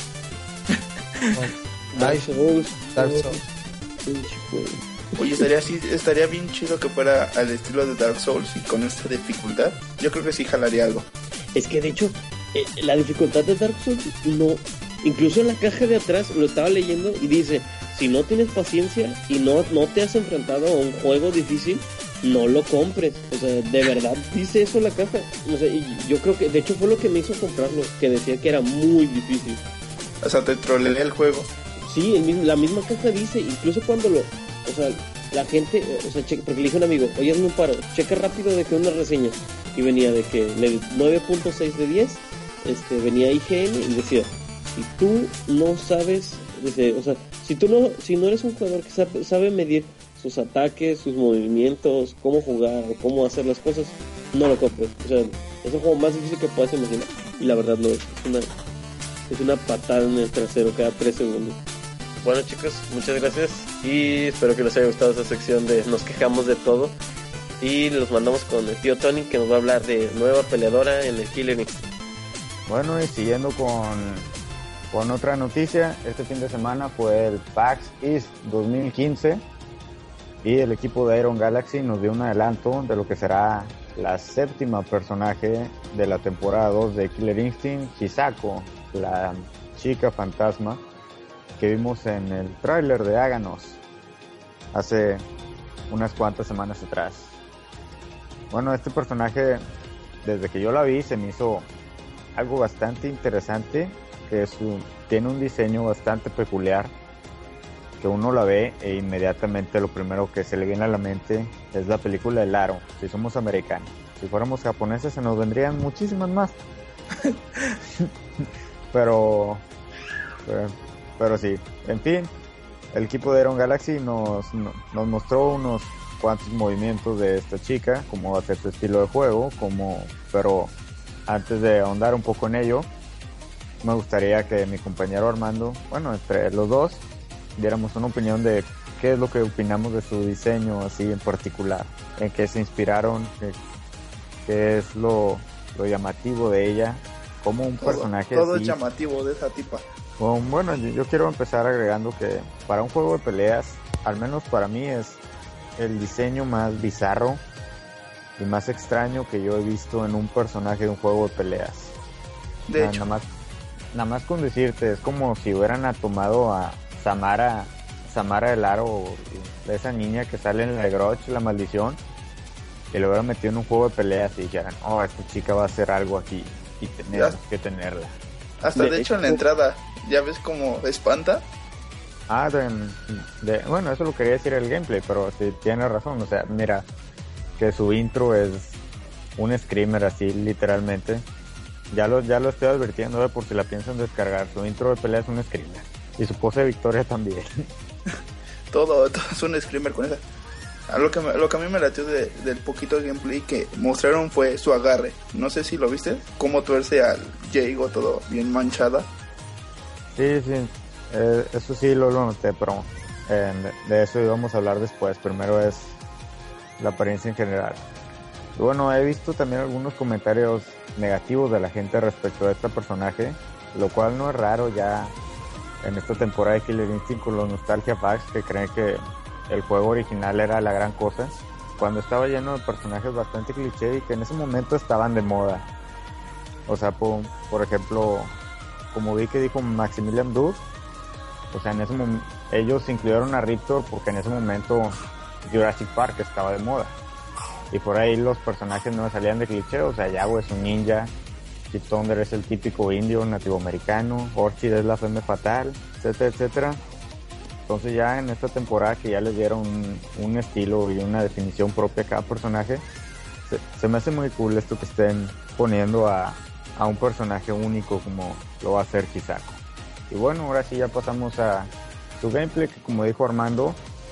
con Dark Souls. Dark Souls. Oye, estaría así, estaría bien chido que fuera al estilo de Dark Souls y con esta dificultad. Yo creo que sí jalaría algo. Es que de hecho, eh, la dificultad de Dark Souls no... Incluso en la caja de atrás lo estaba leyendo y dice, si no tienes paciencia y no, no te has enfrentado a un juego difícil, no lo compres. O sea, de verdad dice eso la caja. O sea, y yo creo que, de hecho fue lo que me hizo comprarlo, que decía que era muy difícil. O sea, te troleé el juego. Sí, el mismo, la misma caja dice, incluso cuando lo... O sea, la gente, o sea, cheque, porque le dije a un amigo, oye, hazme un paro, checa rápido de que una reseña. Y venía de que nueve punto seis de diez, este, venía I G N y decía, si tú no sabes, dice, o sea, si tú no, si no eres un jugador que sabe, sabe medir sus ataques, sus movimientos, cómo jugar, cómo hacer las cosas, no lo compres. O sea, es el juego más difícil que puedas imaginar. Y la verdad lo es, es una, es una patada en el trasero cada tres segundos. Bueno, chicos, muchas gracias y espero que les haya gustado esa sección de Nos Quejamos de Todo. Y los mandamos con el tío Tony, que nos va a hablar de nueva peleadora en el Killer Instinct. Bueno, y siguiendo con, con otra noticia, este fin de semana fue el PAX East dos mil quince y el equipo de Iron Galaxy nos dio un adelanto de lo que será la séptima personaje de la temporada dos de Killer Instinct, Chisako, la chica fantasma que vimos en el tráiler de Háganos hace unas cuantas semanas atrás. Bueno, este personaje, desde que yo la vi, se me hizo algo bastante interesante, que es un, tiene un diseño bastante peculiar, que uno la ve e inmediatamente lo primero que se le viene a la mente es la película El Aro. Si somos americanos, si fuéramos japoneses se nos vendrían muchísimas más. pero, pero pero sí, en fin, el equipo de Iron Galaxy nos, nos mostró unos cuantos movimientos de esta chica, cómo va a ser su estilo de juego, como, pero antes de ahondar un poco en ello, me gustaría que mi compañero Armando, bueno, entre los dos, diéramos una opinión de qué es lo que opinamos de su diseño así en particular, en qué se inspiraron, qué, qué es lo, lo llamativo de ella, como un todo, personaje todo así. es llamativo de esa tipa. Bueno, yo, yo quiero empezar agregando que para un juego de peleas, al menos para mí, es el diseño más bizarro y más extraño que yo he visto en un personaje de un juego de peleas. De nada, hecho. Nada más, nada más con decirte, es como si hubieran tomado a Samara, Samara del Aro, de esa niña que sale en la Grudge, la maldición, y lo hubieran metido en un juego de peleas y dijeran, oh, esta chica va a hacer algo aquí y tenemos Ya. que tenerla. Hasta de, de hecho en la entrada, ¿ya ves cómo espanta? Ah, de, de, bueno, eso lo quería decir el gameplay, pero sí, tiene razón, o sea, mira, que su intro es un screamer así, literalmente. Ya lo, ya lo estoy advirtiendo, eh, por si la piensan descargar, su intro de pelea es un screamer. Y su pose de victoria también. todo, todo es un screamer con esa. A lo que, me, lo que a mí me latió de, del poquito gameplay que mostraron fue su agarre. No sé si lo viste, cómo tuerce al Jago todo bien manchada. Sí, sí, eh, eso sí lo, lo noté, pero eh, de, de eso íbamos a hablar después. Primero es la apariencia en general. Y bueno, he visto también algunos comentarios negativos de la gente respecto a este personaje, lo cual no es raro ya en esta temporada de Killer Instinct con los Nostalgia Packs que creen que el juego original era la gran cosa, cuando estaba lleno de personajes bastante cliché y que en ese momento estaban de moda. O sea, por, por ejemplo, como vi que dijo Maximilian Dood, o sea, en ese momento ellos incluyeron a Riptor porque en ese momento Jurassic Park estaba de moda y por ahí los personajes no salían de cliché. O sea, Yago es un ninja, Chip Thunder es el típico indio nativo americano, Orchid es la femme fatal, etcétera, etcétera. Entonces ya en esta temporada que ya les dieron un, un estilo y una definición propia a cada personaje, se, se me hace muy cool esto que estén poniendo a, a un personaje único como lo va a hacer Kisako. Y bueno, ahora sí ya pasamos a su gameplay, que como dijo Armando,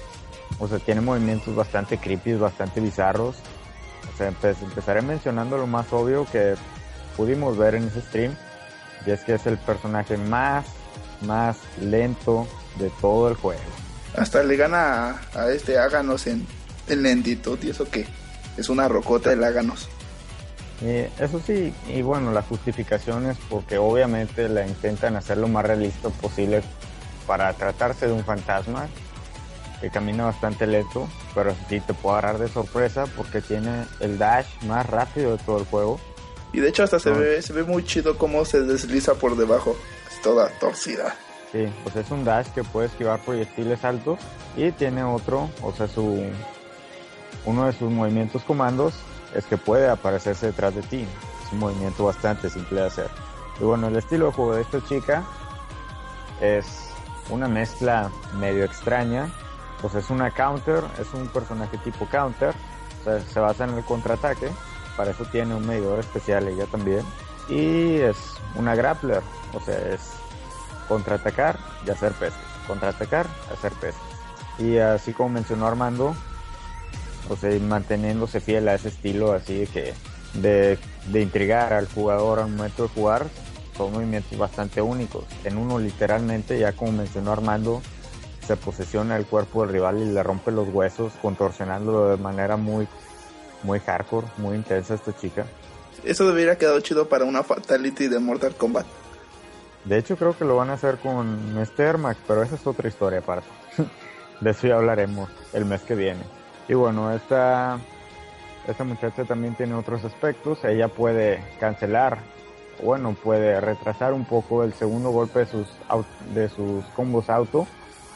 o sea, tiene movimientos bastante creepy, bastante bizarros. O sea, empe- empezaré mencionando lo más obvio que pudimos ver en ese stream, y es que es el personaje más, más lento de todo el juego. Hasta le gana a, a este Áganos en, en lentitud, y eso que es una rocota el Áganos. Eh, eso sí, y bueno, la justificación es porque obviamente la intentan hacer lo más realista posible para tratarse de un fantasma que camina bastante lento, pero sí te puede agarrar de sorpresa porque tiene el dash más rápido de todo el juego. Y de hecho hasta se No. ve se ve muy chido cómo se desliza por debajo, es toda torcida. Sí, pues es un dash que puede esquivar proyectiles altos, y tiene otro, o sea, su uno de sus movimientos comandos es que puede aparecerse detrás de ti. Es un movimiento bastante simple de hacer. Y bueno, el estilo de juego de esta chica es una mezcla medio extraña. Pues es una counter, es un personaje tipo counter, o sea, se basa en el contraataque. Para eso tiene un medidor especial ella también. Y es una grappler, o sea, es contraatacar y hacer pesas, contraatacar, hacer pesas. Y así como mencionó Armando, o sea, manteniéndose fiel a ese estilo así de que de, de intrigar al jugador al momento de jugar, son movimientos bastante únicos. En uno literalmente, ya como mencionó Armando, se posesiona el cuerpo del rival y le rompe los huesos, contorsionándolo de manera muy muy hardcore, muy intensa esta chica. Eso debería quedado chido para una Fatality de Mortal Kombat. De hecho creo que lo van a hacer con este Ermac, pero esa es otra historia aparte. De eso ya hablaremos el mes que viene. Y bueno, esta, esta muchacha también tiene otros aspectos. Ella puede cancelar, bueno, puede retrasar un poco el segundo golpe de sus, de sus combos auto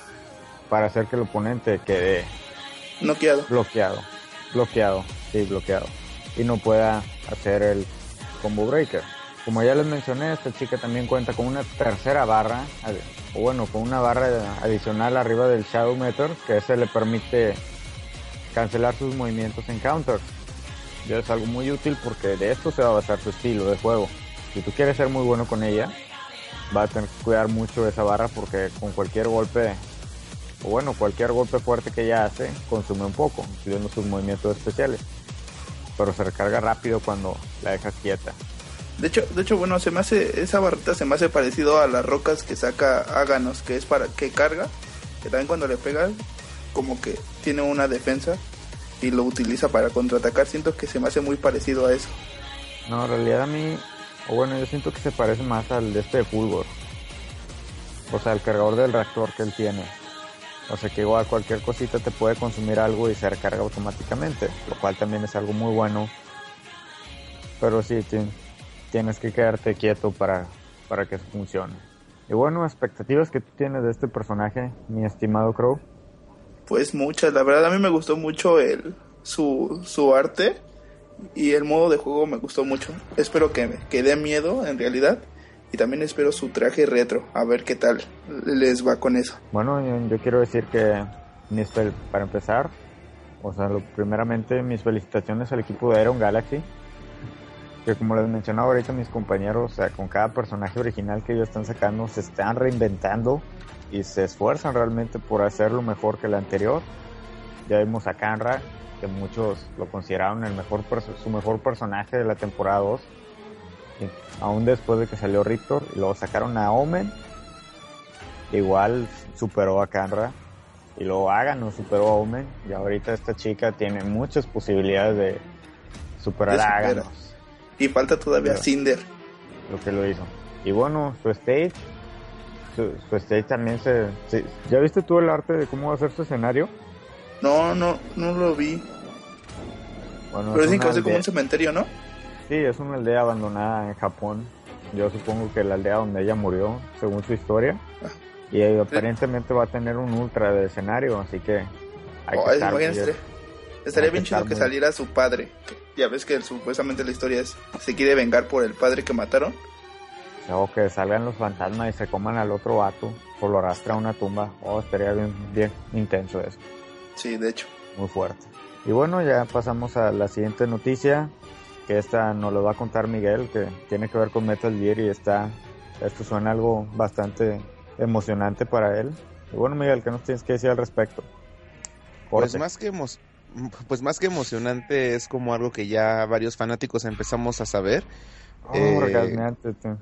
para hacer que el oponente quede Noqueado. bloqueado, bloqueado, sí, bloqueado, y no pueda hacer el combo breaker. Como ya les mencioné, esta chica también cuenta con una tercera barra, o bueno, con una barra adicional arriba del Shadow Meter, que se le permite cancelar sus movimientos en counter. Y es algo muy útil porque de esto se va a basar su estilo de juego. Si tú quieres ser muy bueno con ella, vas a tener que cuidar mucho esa barra, porque con cualquier golpe, o bueno, cualquier golpe fuerte que ella hace, consume un poco, incluyendo sus movimientos especiales. Pero se recarga rápido cuando la dejas quieta. De hecho, de hecho, bueno, se me hace, esa barrita se me hace parecido a las rocas que saca Áganos, que es para que carga, que también cuando le pegan, como que tiene una defensa y lo utiliza para contraatacar. Siento que se me hace muy parecido a eso. No, en realidad a mí, o bueno, yo siento que se parece más al de este de Fulgor. O sea, el cargador del reactor que él tiene. O sea, que igual cualquier cosita te puede consumir algo y se recarga automáticamente, lo cual también es algo muy bueno. Pero sí, t- tienes que quedarte quieto para, para que eso funcione. Y bueno, expectativas que tú tienes de este personaje, mi estimado Crow. Pues muchas, la verdad a mí me gustó mucho el su, su arte y el modo de juego me gustó mucho. Espero que, que dé miedo en realidad, y también espero su traje retro, a ver qué tal les va con eso. Bueno, yo, yo quiero decir que mis fel- para empezar, o sea, lo, primeramente mis felicitaciones al equipo de Iron Galaxy, que como les mencionaba ahorita mis compañeros, o sea, con cada personaje original que ellos están sacando, se están reinventando y se esfuerzan realmente por hacerlo mejor que el anterior. Ya vimos a Kanra, que muchos lo consideraron el mejor perso- su mejor personaje de la temporada dos, y aún después de que salió Rictor, y luego sacaron a Omen, igual superó a Kanra, y luego Áganos superó a Omen, y ahorita esta chica tiene muchas posibilidades de superar De a superar. Áganos, Y falta todavía Pero- Cinder. lo que lo hizo. Y bueno, su stage, su, su stage también se, se... ¿Ya viste tú el arte de cómo va a ser su escenario? No, no, no lo vi. Bueno, Pero es dicen que una va a ser como aldea- un cementerio, ¿no? Sí, es una aldea abandonada en Japón. Yo supongo que la aldea donde ella murió, según su historia. Y eh, aparentemente va a tener un ultra de escenario, así que hay Oh, que estar imagínate, muy- estaría, estaría bien chido que muy... saliera su padre. Ya ves que supuestamente la historia es se quiere vengar por el padre que mataron. O que salgan los fantasmas y se coman al otro vato o lo arrastra a una tumba. Oh, estaría bien, bien intenso eso. Sí, de hecho. Muy fuerte. Y bueno, ya pasamos a la siguiente noticia, que esta nos lo va a contar Miguel, que tiene que ver con Metal Gear y está, esto suena algo bastante emocionante para él. Y bueno, Miguel, ¿qué nos tienes que decir al respecto? Pues más que emo- pues más que emocionante, es como algo que ya varios fanáticos empezamos a saber. Oh, eh... orgasmeante, tú.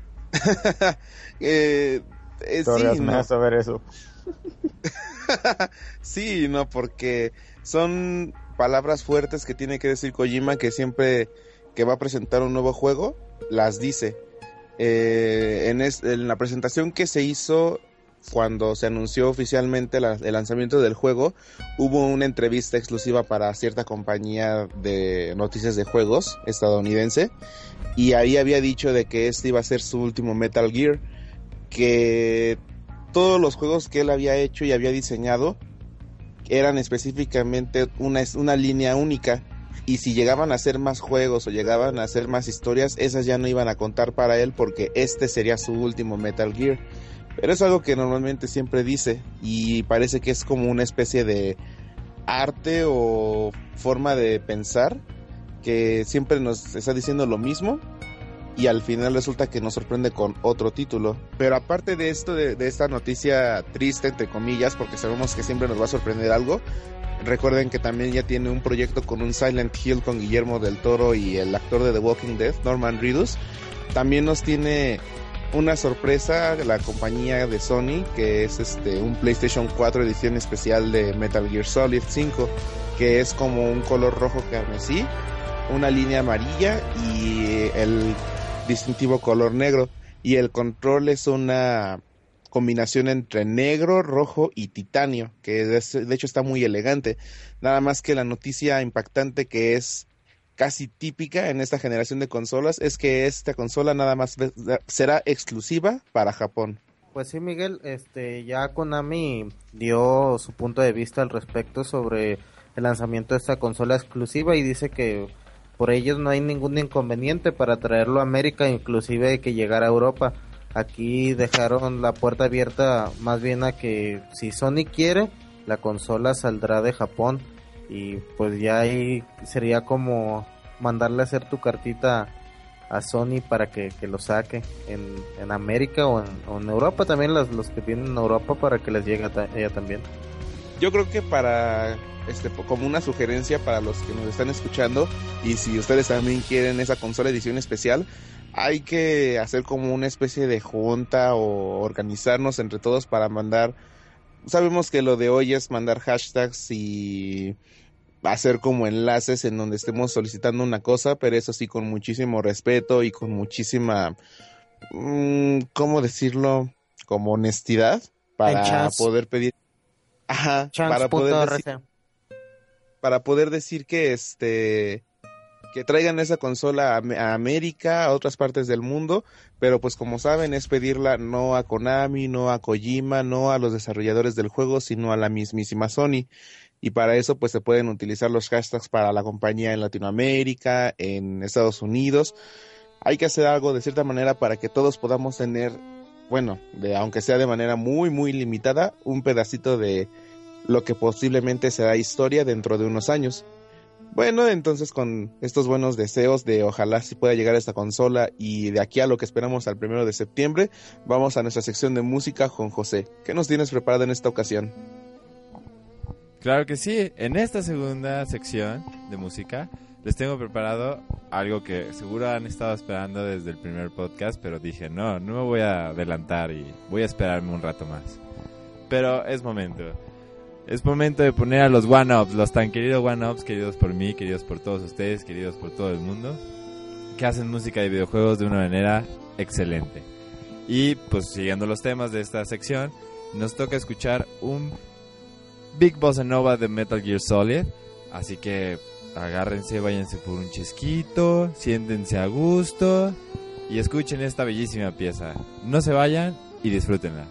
eh, eh, sí, me vas no. a ver eso. Sí, no, porque son palabras fuertes que tiene que decir Kojima, que siempre que va a presentar un nuevo juego las dice. Eh, en, es, en la presentación que se hizo cuando se anunció oficialmente la, el lanzamiento del juego, hubo una entrevista exclusiva para cierta compañía de noticias de juegos estadounidense, y ahí había dicho de que este iba a ser su último Metal Gear, que todos los juegos que él había hecho y había diseñado eran específicamente una, una línea única, y si llegaban a hacer más juegos o llegaban a hacer más historias, esas ya no iban a contar para él, porque este sería su último Metal Gear. Pero es algo que normalmente siempre dice, y parece que es como una especie de arte o forma de pensar que siempre nos está diciendo lo mismo, y al final resulta que nos sorprende con otro título. Pero aparte de esto, de, de esta noticia triste entre comillas, porque sabemos que siempre nos va a sorprender algo, recuerden que también ya tiene un proyecto con un Silent Hill con Guillermo del Toro y el actor de The Walking Dead, Norman Reedus. También nos tiene una sorpresa la compañía de Sony, que es este un PlayStation cuatro edición especial de Metal Gear Solid cinco, que es como un color rojo carmesí, una línea amarilla y el distintivo color negro, y el control es una combinación entre negro, rojo y titanio, que de, de hecho está muy elegante. Nada más que la noticia impactante, que es casi típica en esta generación de consolas, es que esta consola nada más será exclusiva para Japón. Pues sí, Miguel, este ya Konami dio su punto de vista al respecto sobre el lanzamiento de esta consola exclusiva, y dice que por ellos no hay ningún inconveniente para traerlo a América, inclusive que llegara a Europa. Aquí dejaron la puerta abierta más bien a que si Sony quiere, la consola saldrá de Japón, y pues ya ahí sería como mandarle a hacer tu cartita a Sony para que, que lo saque en, en América o en, o en Europa también, los, los que vienen en Europa, para que les llegue a ella también. Yo creo que para este como una sugerencia para los que nos están escuchando, y si ustedes también quieren esa consola edición especial, hay que hacer como una especie de junta o organizarnos entre todos para mandar. Sabemos que lo de hoy es mandar hashtags y hacer como enlaces en donde estemos solicitando una cosa, pero eso sí con muchísimo respeto y con muchísima, mmm, ¿cómo decirlo? Como honestidad, para poder pedir, ajá, para poder decir, para poder decir que este que traigan esa consola a, a América, a otras partes del mundo, pero pues como saben es pedirla no a Konami, no a Kojima, no a los desarrolladores del juego, sino a la mismísima Sony. Y para eso pues se pueden utilizar los hashtags para la compañía en Latinoamérica, en Estados Unidos. Hay que hacer algo de cierta manera para que todos podamos tener, bueno, de aunque sea de manera muy muy limitada, un pedacito de lo que posiblemente será historia dentro de unos años. Bueno, entonces con estos buenos deseos de ojalá sí pueda llegar a esta consola, y de aquí a lo que esperamos al primero de septiembre, vamos a nuestra sección de música con José. ¿Qué nos tienes preparado en esta ocasión? Claro que sí, en esta segunda sección de música les tengo preparado algo que seguro han estado esperando desde el primer podcast, pero dije no, no me voy a adelantar y voy a esperarme un rato más. Pero es momento. Es momento de poner a los one-ups, los tan queridos one-ups, queridos por mí, queridos por todos ustedes, queridos por todo el mundo, que hacen música de videojuegos de una manera excelente. Y pues siguiendo los temas de esta sección, nos toca escuchar un Big Bossa Nova de Metal Gear Solid. Así que agárrense, váyanse por un chesquito, siéntense a gusto y escuchen esta bellísima pieza. No se vayan y disfrútenla.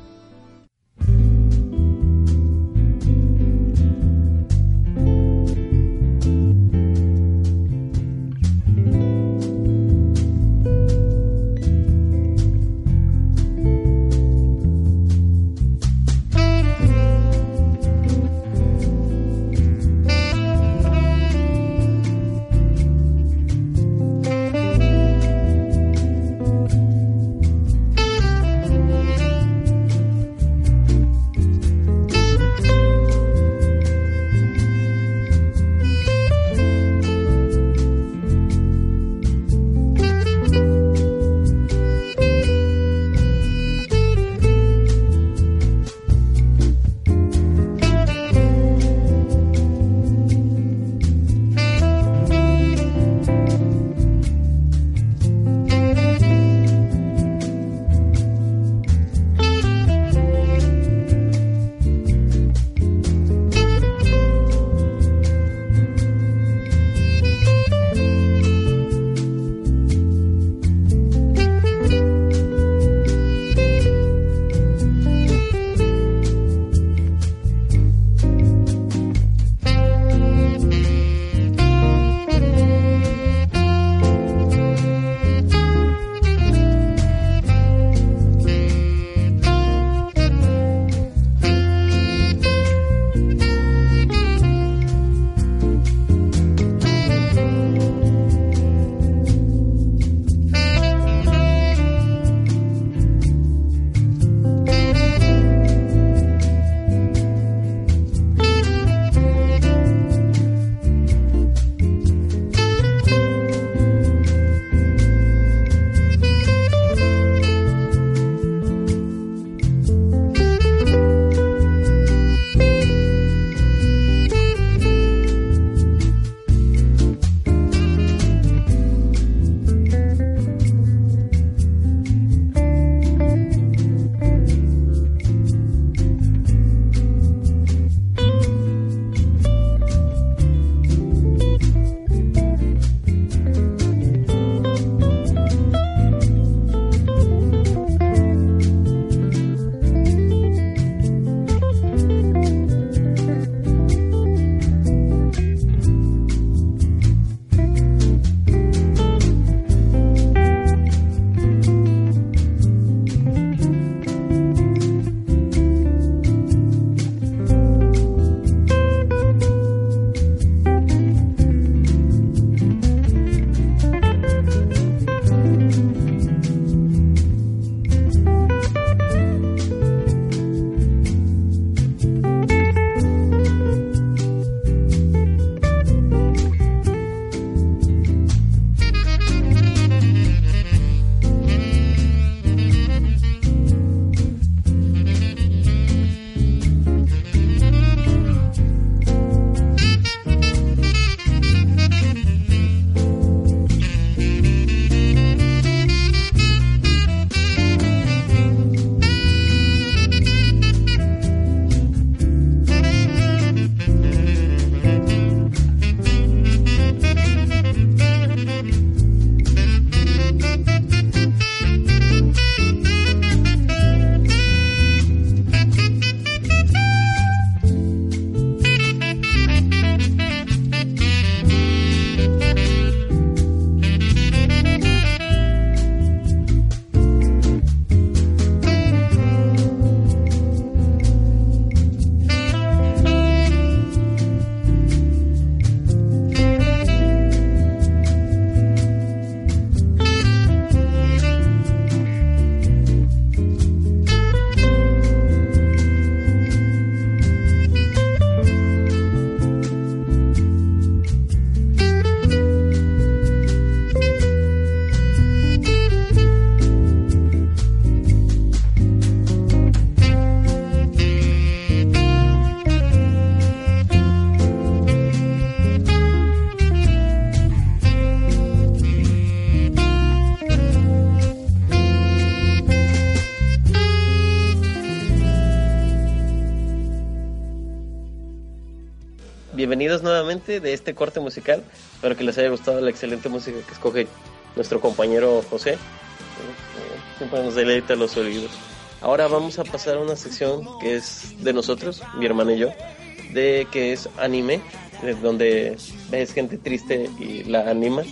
bienvenidos nuevamente de este corte musical. Espero que les haya gustado la excelente música que escoge nuestro compañero José. Siempre nos deleita los oídos. Ahora vamos a pasar a una sección que es de nosotros, mi hermana y yo, de que es anime, de donde ves gente triste y la animas.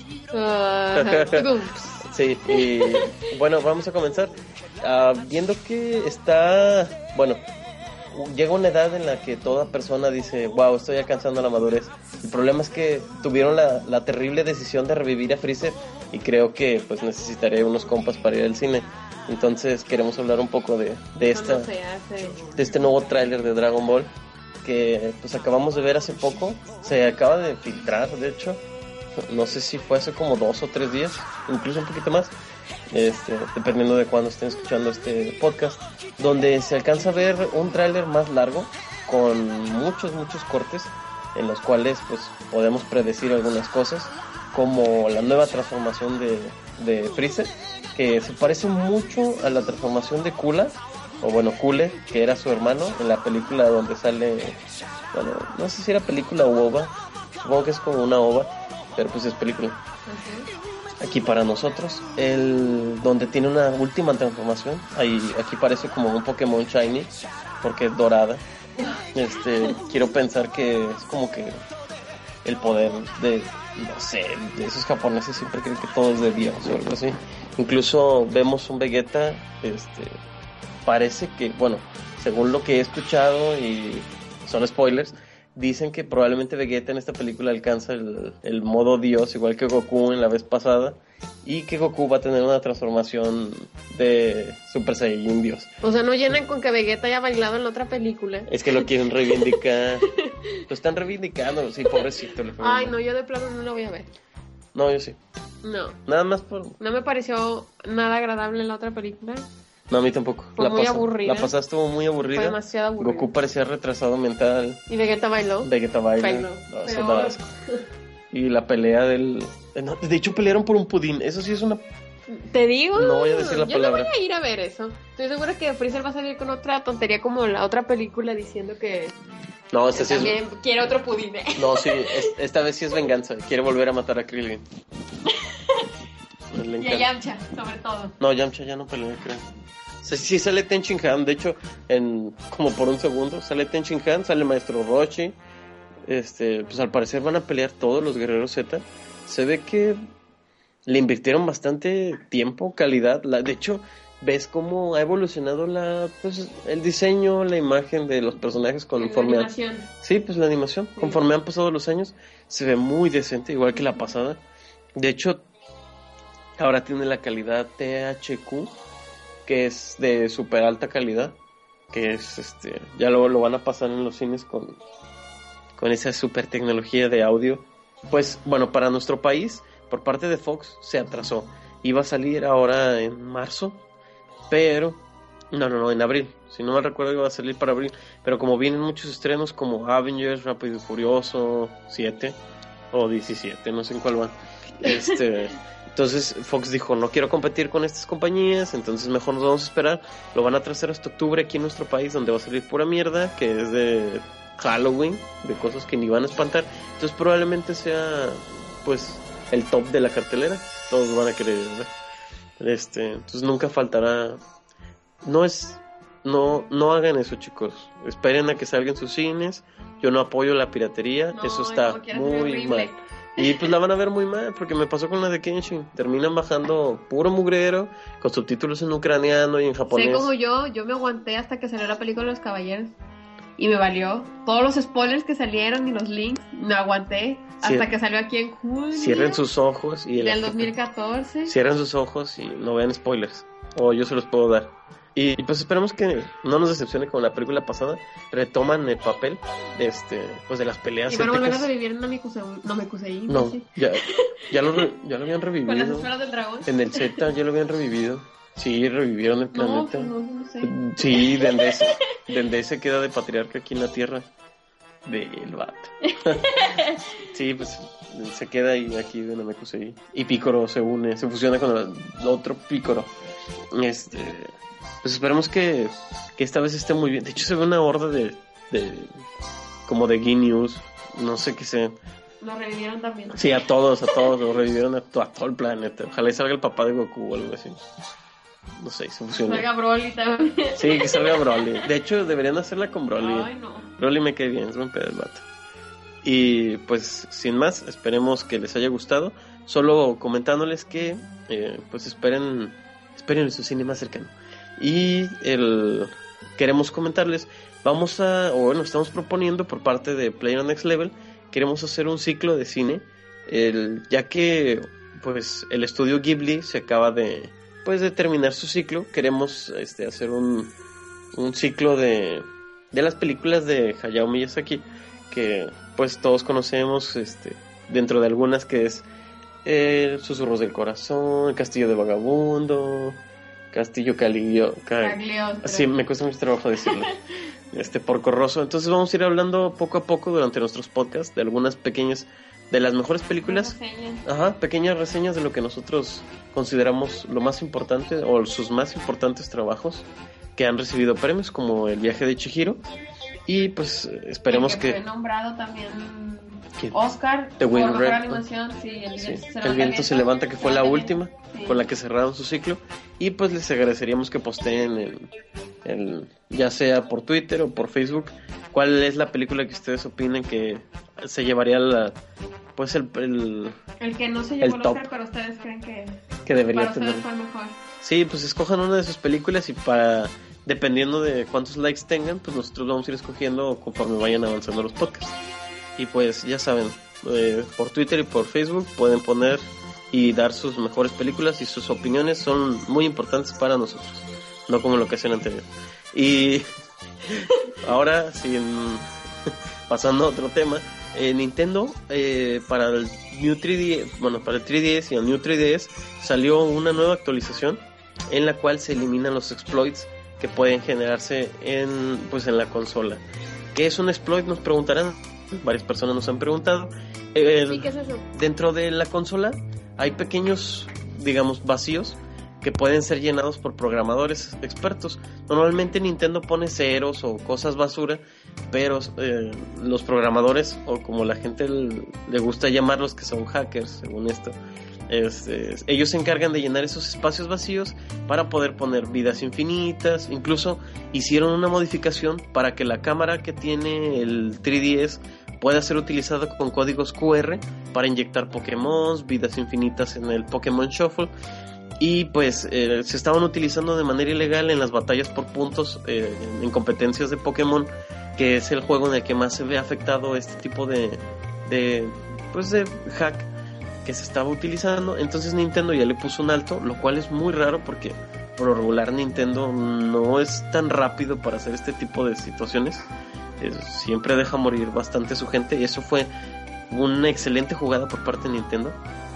Uh, sí, y bueno, vamos a comenzar uh, viendo que está, bueno, llega una edad en la que toda persona dice, wow, estoy alcanzando la madurez. El problema es que tuvieron la, la terrible decisión de revivir a Freezer y creo que pues necesitaré unos compas para ir al cine. Entonces queremos hablar un poco de, de, esta, de este nuevo tráiler de Dragon Ball que pues acabamos de ver hace poco. Se acaba de filtrar, de hecho. No sé si fue hace como dos o tres días, incluso un poquito más, este, dependiendo de cuándo estén escuchando este podcast, donde se alcanza a ver un tráiler más largo con muchos, muchos cortes en los cuales pues podemos predecir algunas cosas, como la nueva transformación de, de Freezer, que se parece mucho a la transformación de Kula, o bueno, Kule, que era su hermano en la película donde sale, bueno, no sé si era película o ova, supongo que es como una ova, pero pues es película. Uh-huh. Aquí para nosotros, el donde tiene una última transformación, ahí, aquí parece como un Pokémon Shiny, porque es dorada. Este, quiero pensar que es como que el poder de, no sé, de esos japoneses siempre creen que todo es de Dios o algo así. Incluso vemos un Vegeta, este, parece que, bueno, según lo que he escuchado y son spoilers, dicen que probablemente Vegeta en esta película alcanza el, el modo Dios, igual que Goku en la vez pasada, y que Goku va a tener una transformación de Super Saiyajin Dios. O sea, no llenan con que Vegeta haya bailado en la otra película. Es que lo quieren reivindicar. Lo están reivindicando, sí, pobrecito. Le Ay, no, yo de plano no lo voy a ver. No, yo sí. No. Nada más por... No me pareció nada agradable en la otra película. No, a mí tampoco. Fue la muy pasa, aburrida. La pasada estuvo muy aburrida. Fue demasiado aburrida. Goku parecía retrasado mental. ¿Y Vegeta bailó? Vegeta bailó. Bailó. No, eso da asco. Y la pelea del... No, de hecho pelearon por un pudín. Eso sí es una... Te digo. No voy a decir la yo palabra. Yo no voy a ir a ver eso. Estoy segura que Freezer va a salir con otra tontería como la otra película diciendo que... No, esta sí también es... quiere otro pudín. No, sí, es, esta vez sí es venganza. Quiere volver a matar a Krillin. Y a Yamcha, sobre todo. No, Yamcha ya no pelea, creo. O sea, sí sale Ten Shin Han, de hecho, en como por un segundo sale Ten Shin Han, sale Maestro Roshi. Este, pues al parecer van a pelear todos los guerreros Z. Se ve que le invirtieron bastante tiempo, calidad. La, de hecho, ves cómo ha evolucionado la, pues, el diseño, la imagen de los personajes conforme la animación. Han, sí, pues la animación, sí. Conforme han pasado los años, se ve muy decente, igual que la pasada. De hecho, ahora tiene la calidad T H Q, que es de super alta calidad, que es este, ya luego lo van a pasar en los cines con, con esa super tecnología de audio. Pues bueno, para nuestro país, por parte de Fox, se atrasó. Iba a salir ahora en marzo, pero no, no, no, en abril. Si no me recuerdo, iba a salir para abril, pero como vienen muchos estrenos como Avengers, Rápido y Furioso siete o diecisiete, no sé en cuál van. Este Entonces Fox dijo, no quiero competir con estas compañías, entonces mejor nos vamos a esperar. Lo van a trazar hasta octubre aquí en nuestro país, donde va a salir pura mierda, que es de Halloween, de cosas que ni van a espantar. Entonces probablemente sea, pues, el top de la cartelera. Todos van a querer ver. Este, entonces nunca faltará. No es, no, no hagan eso, chicos. Esperen a que salgan sus cines. Yo no apoyo la piratería, no, eso está no, muy mal. Y pues la van a ver muy mal, porque me pasó con la de Kenshin. Terminan bajando puro mugrero, con subtítulos en ucraniano y en japonés. Sé como yo, yo me aguanté hasta que salió la película de los caballeros. Y me valió. Todos los spoilers que salieron y los links, me aguanté hasta Cier- que salió aquí en julio. Cierren sus ojos y... Del dos mil catorce. Cierren sus ojos y no vean spoilers. O yo se los puedo dar. Y, y pues esperemos que no nos decepcione como la película pasada. Retoman el papel de este, pues de las peleas. Y van a volver a revivir en Namekusei. No, Namekusei. No, sí. ya, ya, lo, ya lo habían revivido. Con las esferas del dragón. En el Z ya lo habían revivido. Sí, revivieron el planeta. No, no, no sé. Sí, Dendese, Dendese queda de patriarca aquí en la Tierra. Del vato. Sí, pues se queda ahí aquí de Namekusei. Y Picoro se une, se fusiona con el otro Picoro. Este, pues esperemos que, que esta vez esté muy bien. De hecho se ve una horda de, de como de Guinews no sé qué sé. Lo revivieron también. Sí, a todos, a todos, lo revivieron a, to- a todo el planeta. Ojalá y salga el papá de Goku o algo así. No sé, se funciona. Salga Broly también. Sí, que salga Broly. De hecho, deberían hacerla con Broly. Ay, no. Broly me cae bien, es buen pedo el vato. Y pues, sin más, esperemos que les haya gustado. Solo comentándoles que, eh, pues esperen, esperen su cine más cercano. Y el queremos comentarles, vamos a, o bueno, estamos proponiendo por parte de Player Next Level, queremos hacer un ciclo de cine, el, ya que pues el estudio Ghibli se acaba de pues de terminar su ciclo. Queremos este hacer un, un ciclo de, de las películas de Hayao Miyazaki, que pues todos conocemos, este dentro de algunas, que es eh, Susurros del Corazón, El Castillo de Vagabundo, Castillo Caligio, Ca- Cagliostro. sí, me cuesta mucho trabajo decirlo. Este Porco Rosso. Entonces vamos a ir hablando poco a poco durante nuestros podcasts de algunas pequeñas, de las mejores películas. Reseñas. Ajá, pequeñas reseñas de lo que nosotros consideramos lo más importante o sus más importantes trabajos que han recibido premios, como El Viaje de Chihiro. Y pues esperemos El que que fue nombrado también ¿Quién? Oscar The por Wind mejor Red, animación. Sí, el sí, viento, se, El Viento se levanta, que fue la última Sí. con la que cerraron su ciclo. Y pues les agradeceríamos que posteen el, el, ya sea por Twitter o por Facebook, cuál es la película que ustedes opinen que se llevaría la, pues el, el El que no se el llevó el top. Oscar, pero ustedes creen que que debería para tener. ustedes fue el mejor. Sí, pues escojan una de sus películas y para, dependiendo de cuántos likes tengan, pues nosotros vamos a ir escogiendo conforme vayan avanzando los podcasts. Y pues ya saben, eh, por Twitter y por Facebook pueden poner y dar sus mejores películas, y sus opiniones son muy importantes para nosotros, no como en la ocasión anterior. Y ahora, sin pasando a otro tema, eh, Nintendo eh, para el New tres D S, bueno, para el tres D S y el New tres D S salió una nueva actualización en la cual se eliminan los exploits que pueden generarse en pues en la consola. ¿Qué es un exploit? Nos preguntarán. Varias personas nos han preguntado. El, Sí, ¿qué es eso? Dentro de la consola hay pequeños, digamos, vacíos que pueden ser llenados por programadores expertos. Normalmente Nintendo pone ceros o cosas basura, pero eh, los programadores, o como la gente l- le gusta llamarlos, que son hackers, según esto, este, ellos se encargan de llenar esos espacios vacíos para poder poner vidas infinitas. Incluso hicieron una modificación para que la cámara que tiene el tres D S pueda ser utilizada con códigos Q R para inyectar Pokémon, vidas infinitas en el Pokémon Shuffle. Y pues eh, se estaban utilizando de manera ilegal en las batallas por puntos, eh, en competencias de Pokémon, que es el juego en el que más se ve afectado este tipo de, de pues de hack que se estaba utilizando. Entonces Nintendo ya le puso un alto, lo cual es muy raro porque por lo regular Nintendo no es tan rápido para hacer este tipo de situaciones. Eh, siempre deja morir bastante a su gente, y eso fue una excelente jugada por parte de Nintendo.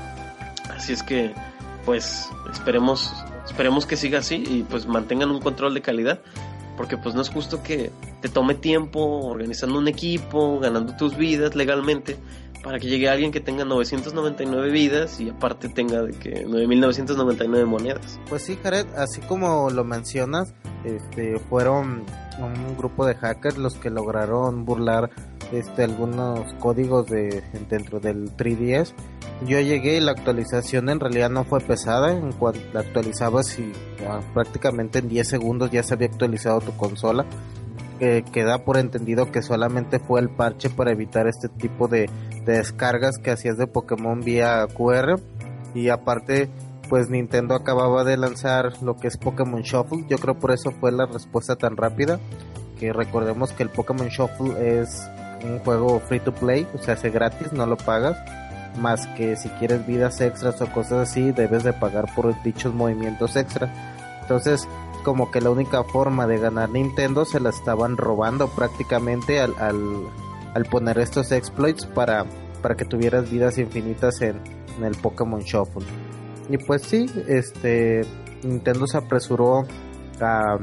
Así es que pues esperemos esperemos que siga así y pues mantengan un control de calidad, porque pues no es justo que te tome tiempo organizando un equipo, ganando tus vidas legalmente, para que llegue alguien que tenga novecientas noventa y nueve vidas y aparte tenga de que nueve mil novecientas noventa y nueve monedas. Pues sí, Jared, así como lo mencionas, este fueron un grupo de hackers los que lograron burlar este algunos códigos de dentro del tres D S. Yo llegué y la actualización en realidad no fue pesada. En cuanto la actualizabas y ya, prácticamente en diez segundos ya se había actualizado tu consola. Eh, queda por entendido que solamente fue el parche para evitar este tipo de, de descargas que hacías de Pokémon vía Q R. Y aparte, pues Nintendo acababa de lanzar lo que es Pokémon Shuffle. Yo creo por eso fue la respuesta tan rápida, que recordemos que el Pokémon Shuffle es un juego free to play, o sea, hace gratis, no lo pagas, más que si quieres vidas extras o cosas así, debes de pagar por dichos movimientos extra. Entonces, como que la única forma de ganar Nintendo se la estaban robando prácticamente al, al, al poner estos exploits para, para que tuvieras vidas infinitas en, en el Pokémon Shuffle. Y pues sí, este Nintendo se apresuró a,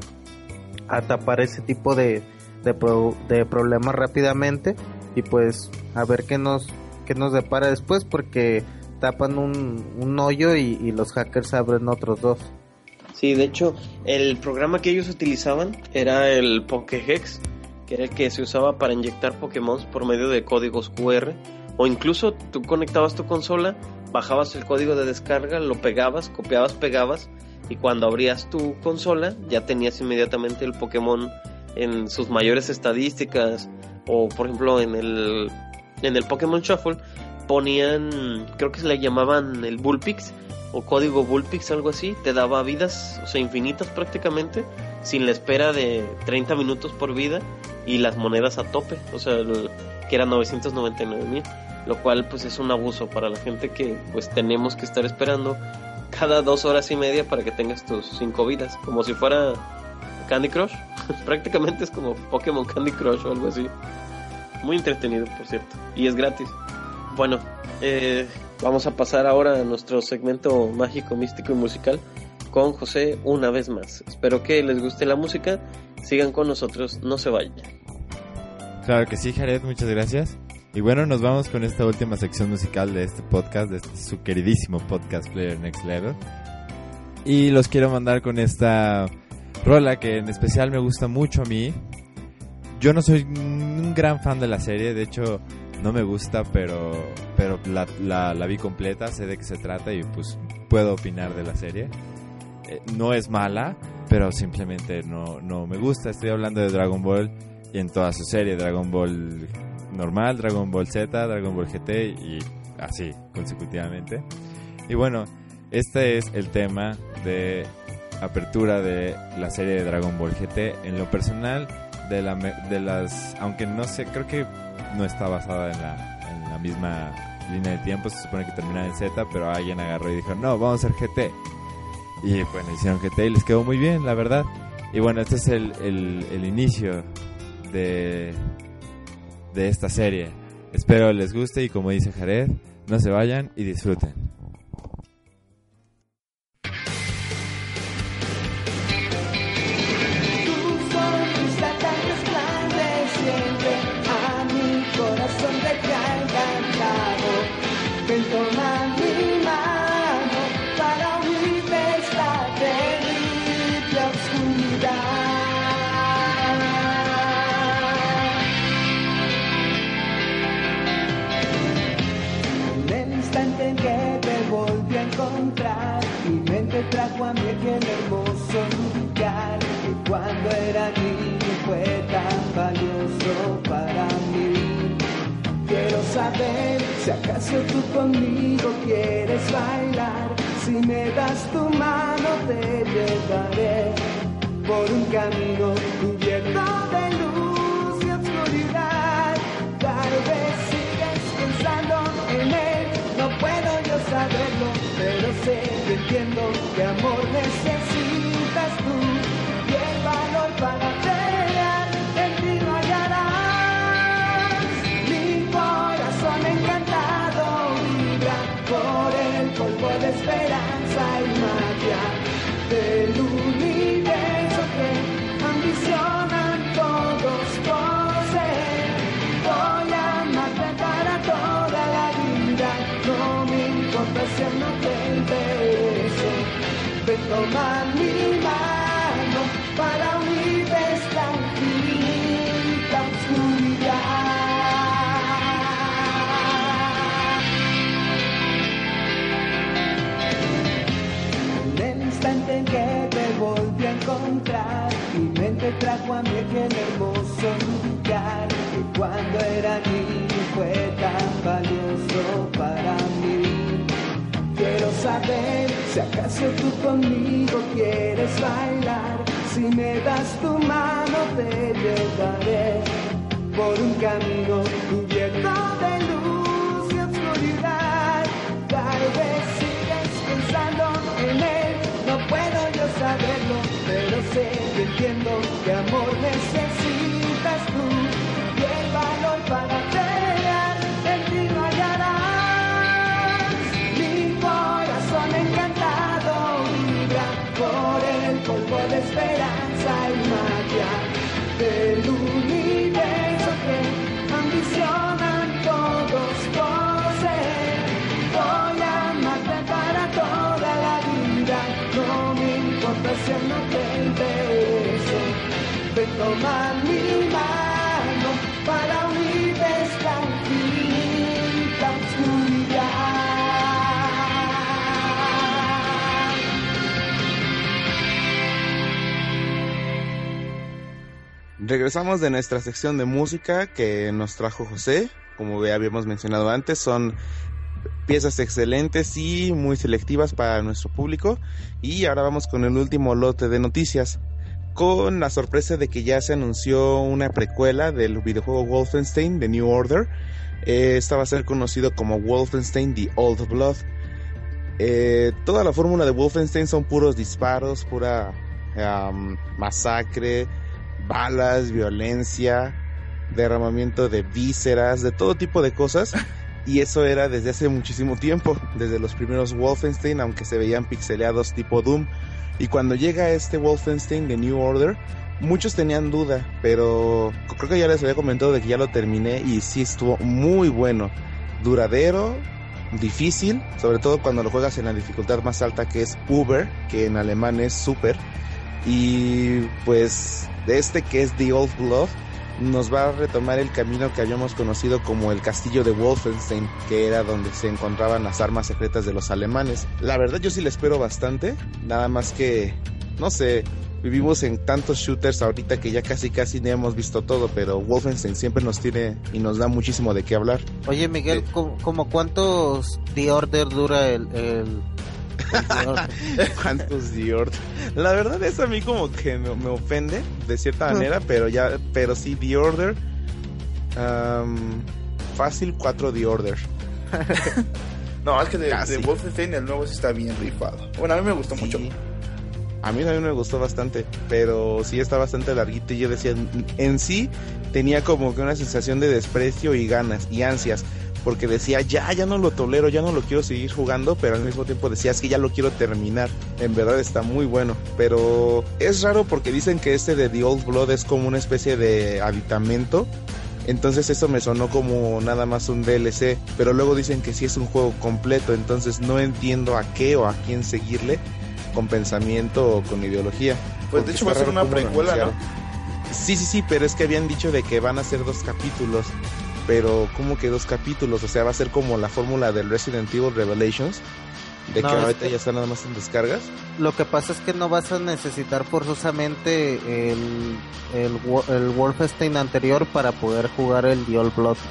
a tapar ese tipo de, de, pro, de problemas rápidamente, y pues a ver qué nos, qué nos depara después, porque tapan un, un hoyo y, y los hackers abren otros dos. Sí, de hecho, el programa que ellos utilizaban era el Pokéhex, que era el que se usaba para inyectar Pokémon por medio de códigos cu erre, o incluso tú conectabas tu consola, bajabas el código de descarga, lo pegabas, copiabas, pegabas, y cuando abrías tu consola ya tenías inmediatamente el Pokémon en sus mayores estadísticas. O por ejemplo en el en el Pokémon Shuffle ponían, creo que se le llamaban el Bullpix o código Bullpix, algo así, te daba vidas, o sea, infinitas prácticamente, sin la espera de treinta minutos por vida y las monedas a tope, o sea, el, que eran novecientos noventa y nueve mil, lo cual pues es un abuso para la gente que pues tenemos que estar esperando cada dos horas y media para que tengas tus cinco vidas, como si fuera Candy Crush. Prácticamente es como Pokémon Candy Crush o algo así. Muy entretenido, por cierto, y es gratis. Bueno, eh, vamos a pasar ahora a nuestro segmento mágico, místico y musical con José una vez más. Espero que les guste la música, sigan con nosotros, no se vayan. Claro que sí, Jared, muchas gracias. Y bueno, nos vamos con esta última sección musical de este podcast, de este, su queridísimo podcast Player Next Level. Y los quiero mandar con esta rola que en especial me gusta mucho a mí. Yo no soy un gran fan de la serie, de hecho no me gusta, pero pero la, la, la vi completa, sé de qué se trata y pues puedo opinar de la serie. Eh, no es mala, pero simplemente no, no me gusta. Estoy hablando de Dragon Ball y en toda su serie, Dragon Ball normal, Dragon Ball Z, Dragon Ball G T y así consecutivamente. Y bueno, este es el tema de apertura de la serie de Dragon Ball G T. En lo personal, de, la, de las, aunque no sé, creo que no está basada en la, en la misma línea de tiempo, se supone que termina en Z, pero alguien agarró y dijo, no, vamos a hacer G T. Y bueno, hicieron G T y les quedó muy bien, la verdad. Y bueno, este es el, el, el inicio de, de esta serie. Espero les guste y como dice Jared, no se vayan y disfruten. Mi mente trajo a mí aquel hermoso lugar que cuando era niño fue tan valioso para mí. Quiero saber si acaso tú conmigo quieres bailar. Si me das tu mano te llevaré por un camino cubierto de luz y oscuridad. Tal vez sigues pensando en él, no puedo yo saberlo, pero sé que entiendo que amor necesitas tú y el valor para pelear en ti no hallarás. Mi corazón encantado vibra por el polvo de esperanza y magia del universo que ambicionan todos poseer. Voy a amarte para toda la vida, no me importa si no te intereso. Ven, toma mi mano para unirte esta infinita oscuridad. En el instante en que te volví a encontrar, mi mente trajo a mí aquel hermoso lugar que cuando era niño fue tan valioso para mí. Quiero saber si acaso tú conmigo quieres bailar. Si me das tu mano te llevaré por un camino cubierto de luz y oscuridad. Tal vez sigues pensando en él, no puedo yo saberlo, pero sé que entiendo que amor necesitas tú y el valor para pelear en ti no hallarás. Mi corazón encantado vibra por el polvo de esperanza y magia del universo que ambicionan todos poseer. Voy a amarte para toda la vida, no me importa si no te intereso. Ven, toma mi mano Regresamos de nuestra sección de música que nos trajo José. Como ya habíamos mencionado antes, son piezas excelentes y muy selectivas para nuestro público. Y ahora vamos con el último lote de noticias, con la sorpresa de que ya se anunció una precuela del videojuego Wolfenstein The New Order. Eh, esta va a ser conocido como Wolfenstein The Old Blood. Eh, toda la fórmula de Wolfenstein son puros disparos, pura um, masacre, balas, violencia, derramamiento de vísceras, de todo tipo de cosas. Y eso era desde hace muchísimo tiempo, desde los primeros Wolfenstein, aunque se veían pixeleados tipo Doom. Y cuando llega este Wolfenstein The New Order, muchos tenían duda, pero creo que ya les había comentado de que ya lo terminé y sí estuvo muy bueno, duradero, difícil, sobre todo cuando lo juegas en la dificultad más alta, que es Uber, que en alemán es super. Y pues de este que es The Old Blood nos va a retomar el camino que habíamos conocido como el castillo de Wolfenstein, que era donde se encontraban las armas secretas de los alemanes. La verdad yo sí le espero bastante, nada más que, no sé, vivimos en tantos shooters ahorita que ya casi casi no hemos visto todo, pero Wolfenstein siempre nos tiene y nos da muchísimo de qué hablar. Oye Miguel, Sí. ¿cómo, cómo cuántos The Order dura el... el... ¿Cuántos The Order? La verdad es a mí como que me, me ofende de cierta manera, pero ya, pero sí The Order, um, fácil cuatro The Order. No, es que de, Casi. de Wolfenstein el nuevo sí está bien rifado. Bueno, a mí me gustó Sí. mucho. A mí también me gustó bastante, pero sí está bastante larguito y yo decía, en sí tenía como que una sensación de desprecio y ganas y ansias, porque decía, ya, ya no lo tolero, ya no lo quiero seguir jugando, pero al mismo tiempo decía, es que ya lo quiero terminar. En verdad está muy bueno, pero es raro porque dicen que este de The Old Blood es como una especie de aditamento, entonces eso me sonó como nada más un D L C, pero luego dicen que sí es un juego completo, entonces no entiendo a qué o a quién seguirle, con pensamiento o con ideología. Pues de hecho va a ser una precuela, ¿no? Sí, sí, sí, pero es que habían dicho de que van a ser dos capítulos. Pero, ¿cómo que dos capítulos? O sea, va a ser como la fórmula del Resident Evil Revelations, de No, que es ahorita que- ya está nada más en descargas. Lo que pasa es que no vas a necesitar forzosamente el, el, Wo- el Wolfenstein anterior para poder jugar el The Old Blood.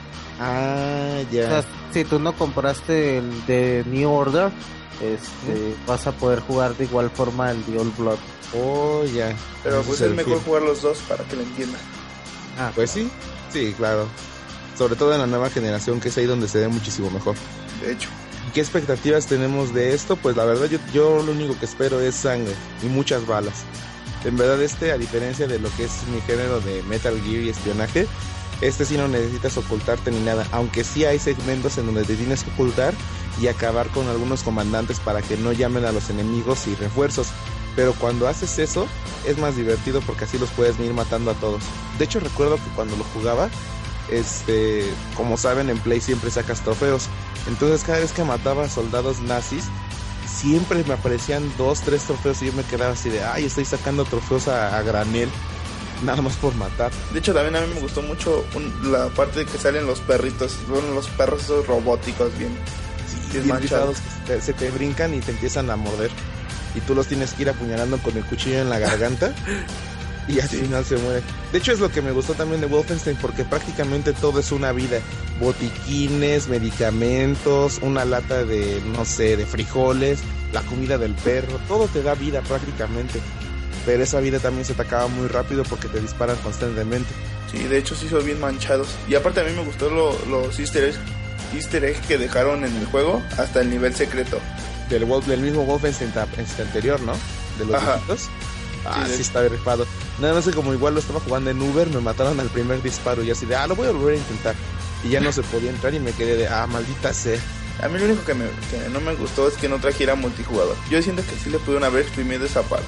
Ah, O ya. sea, si tú no compraste el de New Order, este, vas a poder jugar de igual forma el The Old Blood. Oh, ya. Pero Ese pues es es el mejor fin. jugar los dos para que lo entienda. Ah, Pues sí, sí, claro. Sobre todo en la nueva generación, que es ahí donde se ve muchísimo mejor. De hecho, ¿Qué expectativas tenemos de esto? Pues la verdad yo, yo lo único que espero es sangre y muchas balas. En verdad este, a diferencia de lo que es mi género de Metal Gear y espionaje, este sí no necesitas ocultarte ni nada, aunque sí hay segmentos en donde te tienes que ocultar y acabar con algunos comandantes para que no llamen a los enemigos y refuerzos. Pero cuando haces eso es más divertido porque así los puedes ir matando a todos. De hecho recuerdo que cuando lo jugaba, este, como saben, en Play siempre sacas trofeos. Entonces cada vez que mataba a soldados nazis, siempre me aparecían dos, tres trofeos y yo me quedaba así de, ay, estoy sacando trofeos a, a granel, nada más por matar. de hecho también a mí me gustó mucho un- la parte de que salen los perritos, bueno, los perros esos robóticos bien. Sí, bien bien manchados. rifados, que te- se te brincan y te empiezan a morder. Y tú los tienes que ir apuñalando con el cuchillo en la garganta. Y al Sí. final se muere. De hecho es lo que me gustó también de Wolfenstein, porque prácticamente todo es una vida. Botiquines, medicamentos, una lata de, no sé, de frijoles, la comida del perro, todo te da vida prácticamente. Pero esa vida también se te acaba muy rápido porque te disparan constantemente. Sí, de hecho sí son bien manchados. Y aparte a mí me gustó lo- los easter eggs, easter eggs que dejaron en el juego hasta el nivel secreto. Del, Wolf- del mismo Wolfenstein ta- este anterior, ¿no? De los Ajá. viejitos. Ah, Sí, de- sí está rifado. Nada más que como igual lo estaba jugando en Uber, me mataron al primer disparo y así de, ah, lo voy a volver a intentar. Y ya no se podía entrar y me quedé de, ah, maldita sea. A mí lo único que, me, que no me gustó es que no trajera multijugador. Yo siento que sí le pudieron haber exprimido esa parte.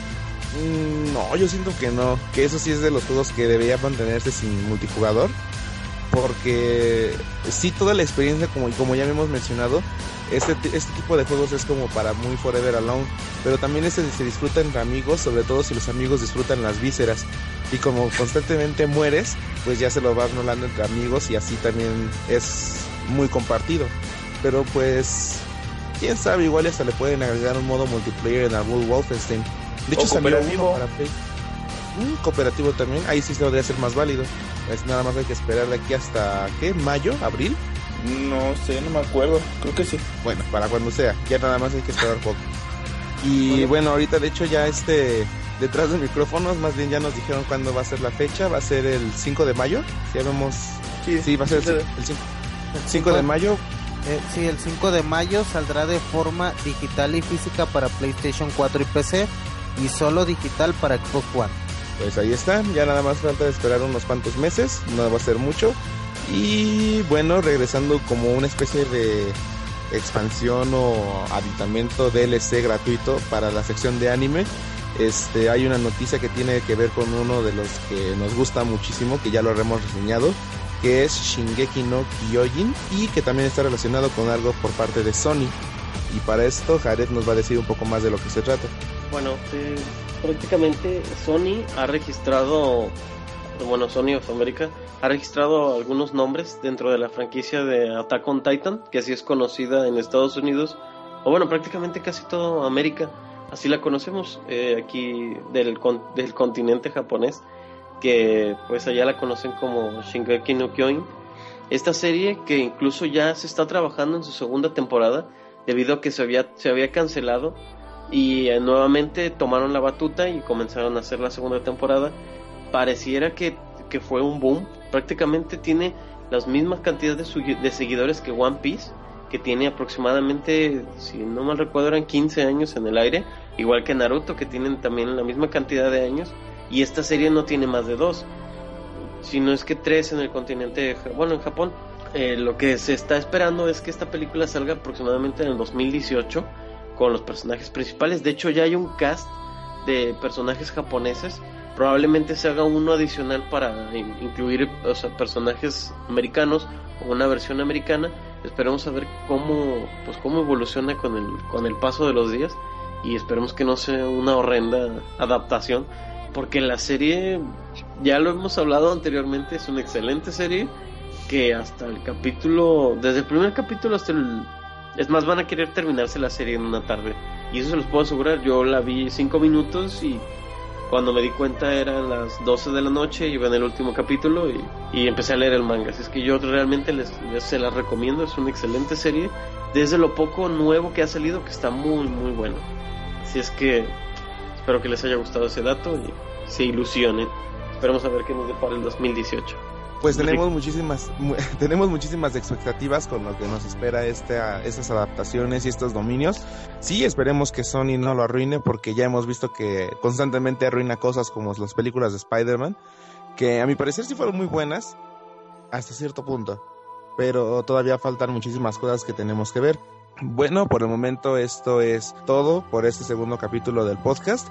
Mm, no, yo siento que no. Que eso sí es de los juegos que debería mantenerse sin multijugador. Porque sí, toda la experiencia, como, como ya hemos mencionado, este, este tipo de juegos es como para muy Forever Alone. Pero también este se disfruta entre amigos, sobre todo si los amigos disfrutan las vísceras. Y como constantemente mueres, pues ya se lo vas rolando entre amigos y así también es muy compartido. Pero pues, quién sabe, igual hasta le pueden agregar un modo multiplayer en algún Wolfenstein. De hecho O salió uno cooperativo. para Play. Mm, cooperativo también, ahí sí se podría ser más válido. Es nada más hay que esperar de aquí hasta, ¿qué? ¿Mayo? ¿Abril? No sé, no me acuerdo, creo que sí. Bueno, para cuando sea, ya nada más hay que esperar poco. Y bueno, ahorita de hecho ya este, detrás de micrófonos, más bien ya nos dijeron cuándo va a ser la fecha, va a ser el cinco de mayo, si ya vemos, sí, sí va a ser el, el cinco de mayo. Eh, sí, el cinco de mayo saldrá de forma digital y física para PlayStation cuatro y P C y solo digital para Xbox One. Pues ahí está, ya nada más falta de esperar unos cuantos meses, no va a ser mucho. Y bueno, regresando como una especie de expansión o aditamento D L C gratuito para la sección de anime, este hay una noticia que tiene que ver con uno de los que nos gusta muchísimo, que ya lo hemos reseñado, que es Shingeki no Kyojin, y que también está relacionado con algo por parte de Sony. Y para esto Jared nos va a decir un poco más de lo que se trata. Bueno, eh, prácticamente Sony ha registrado, bueno, Sony of America ha registrado algunos nombres dentro de la franquicia de Attack on Titan, que así es conocida en Estados Unidos, o bueno, prácticamente casi toda América, así la conocemos, eh, aquí del, del continente japonés, que pues allá la conocen como Shingeki no Kyojin. Esta serie que incluso ya se está trabajando en su segunda temporada, debido a que se había, se había cancelado, y eh, nuevamente tomaron la batuta y comenzaron a hacer la segunda temporada. Pareciera que, que fue un boom, prácticamente tiene las mismas cantidades de, su, de seguidores que One Piece, que tiene aproximadamente, si no mal recuerdo, eran quince años en el aire, igual que Naruto, que tienen también la misma cantidad de años, y esta serie no tiene más de dos, sino es que tres en el continente, bueno, en Japón. Eh, lo que se está esperando es que esta película salga aproximadamente en el dos mil dieciocho con los personajes principales. De hecho, ya hay un cast de personajes japoneses. Probablemente se haga uno adicional para incluir, o sea, personajes americanos o una versión americana. Esperemos a ver cómo, pues cómo evoluciona con el con el paso de los días, y esperemos que no sea una horrenda adaptación, porque la serie, ya lo hemos hablado anteriormente, es una excelente serie que hasta el capítulo, desde el primer capítulo hasta el, es más, van a querer terminarse la serie en una tarde, y eso se los puedo asegurar. Yo la vi cinco minutos y cuando me di cuenta eran las doce de la noche, iba en el último capítulo y, y empecé a leer el manga. Así es que yo realmente les, les se las recomiendo, es una excelente serie, desde lo poco nuevo que ha salido, que está muy muy bueno. Así es que espero que les haya gustado ese dato y se ilusionen. Esperemos a ver qué nos depara el dos mil dieciocho. Pues tenemos muchísimas mu- tenemos muchísimas expectativas con lo que nos espera esta, estas adaptaciones y estos dominios. Sí, esperemos que Sony no lo arruine, porque ya hemos visto que constantemente arruina cosas como las películas de Spider-Man, que a mi parecer sí fueron muy buenas hasta cierto punto, pero todavía faltan muchísimas cosas que tenemos que ver. Bueno, por el momento esto es todo por este segundo capítulo del podcast.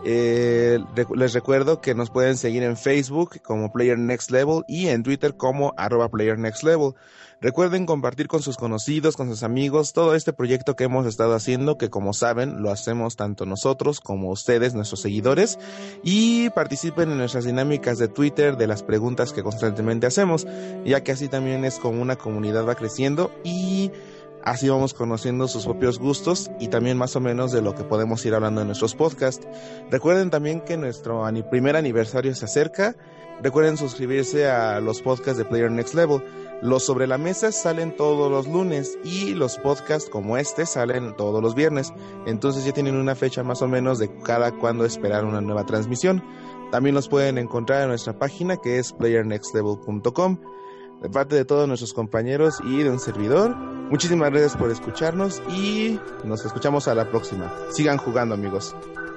Eh, rec- les recuerdo que nos pueden seguir en Facebook como Player Next Level y en Twitter como arroba Player Next Level. Recuerden compartir con sus conocidos, con sus amigos, todo este proyecto que hemos estado haciendo, que como saben lo hacemos tanto nosotros como ustedes, nuestros seguidores, y participen en nuestras dinámicas de Twitter, de las preguntas que constantemente hacemos, ya que así también es como una comunidad va creciendo y así vamos conociendo sus propios gustos y también más o menos de lo que podemos ir hablando en nuestros podcasts. Recuerden también que nuestro ani- primer aniversario se acerca. Recuerden suscribirse a los podcasts de Player Next Level. Los sobre la mesa salen todos los lunes y los podcasts como este salen todos los viernes. Entonces ya tienen una fecha más o menos de cada cuándo esperar una nueva transmisión. También los pueden encontrar en nuestra página, que es player next level punto com. De parte de todos nuestros compañeros y de un servidor, muchísimas gracias por escucharnos y nos escuchamos a la próxima. Sigan jugando, amigos.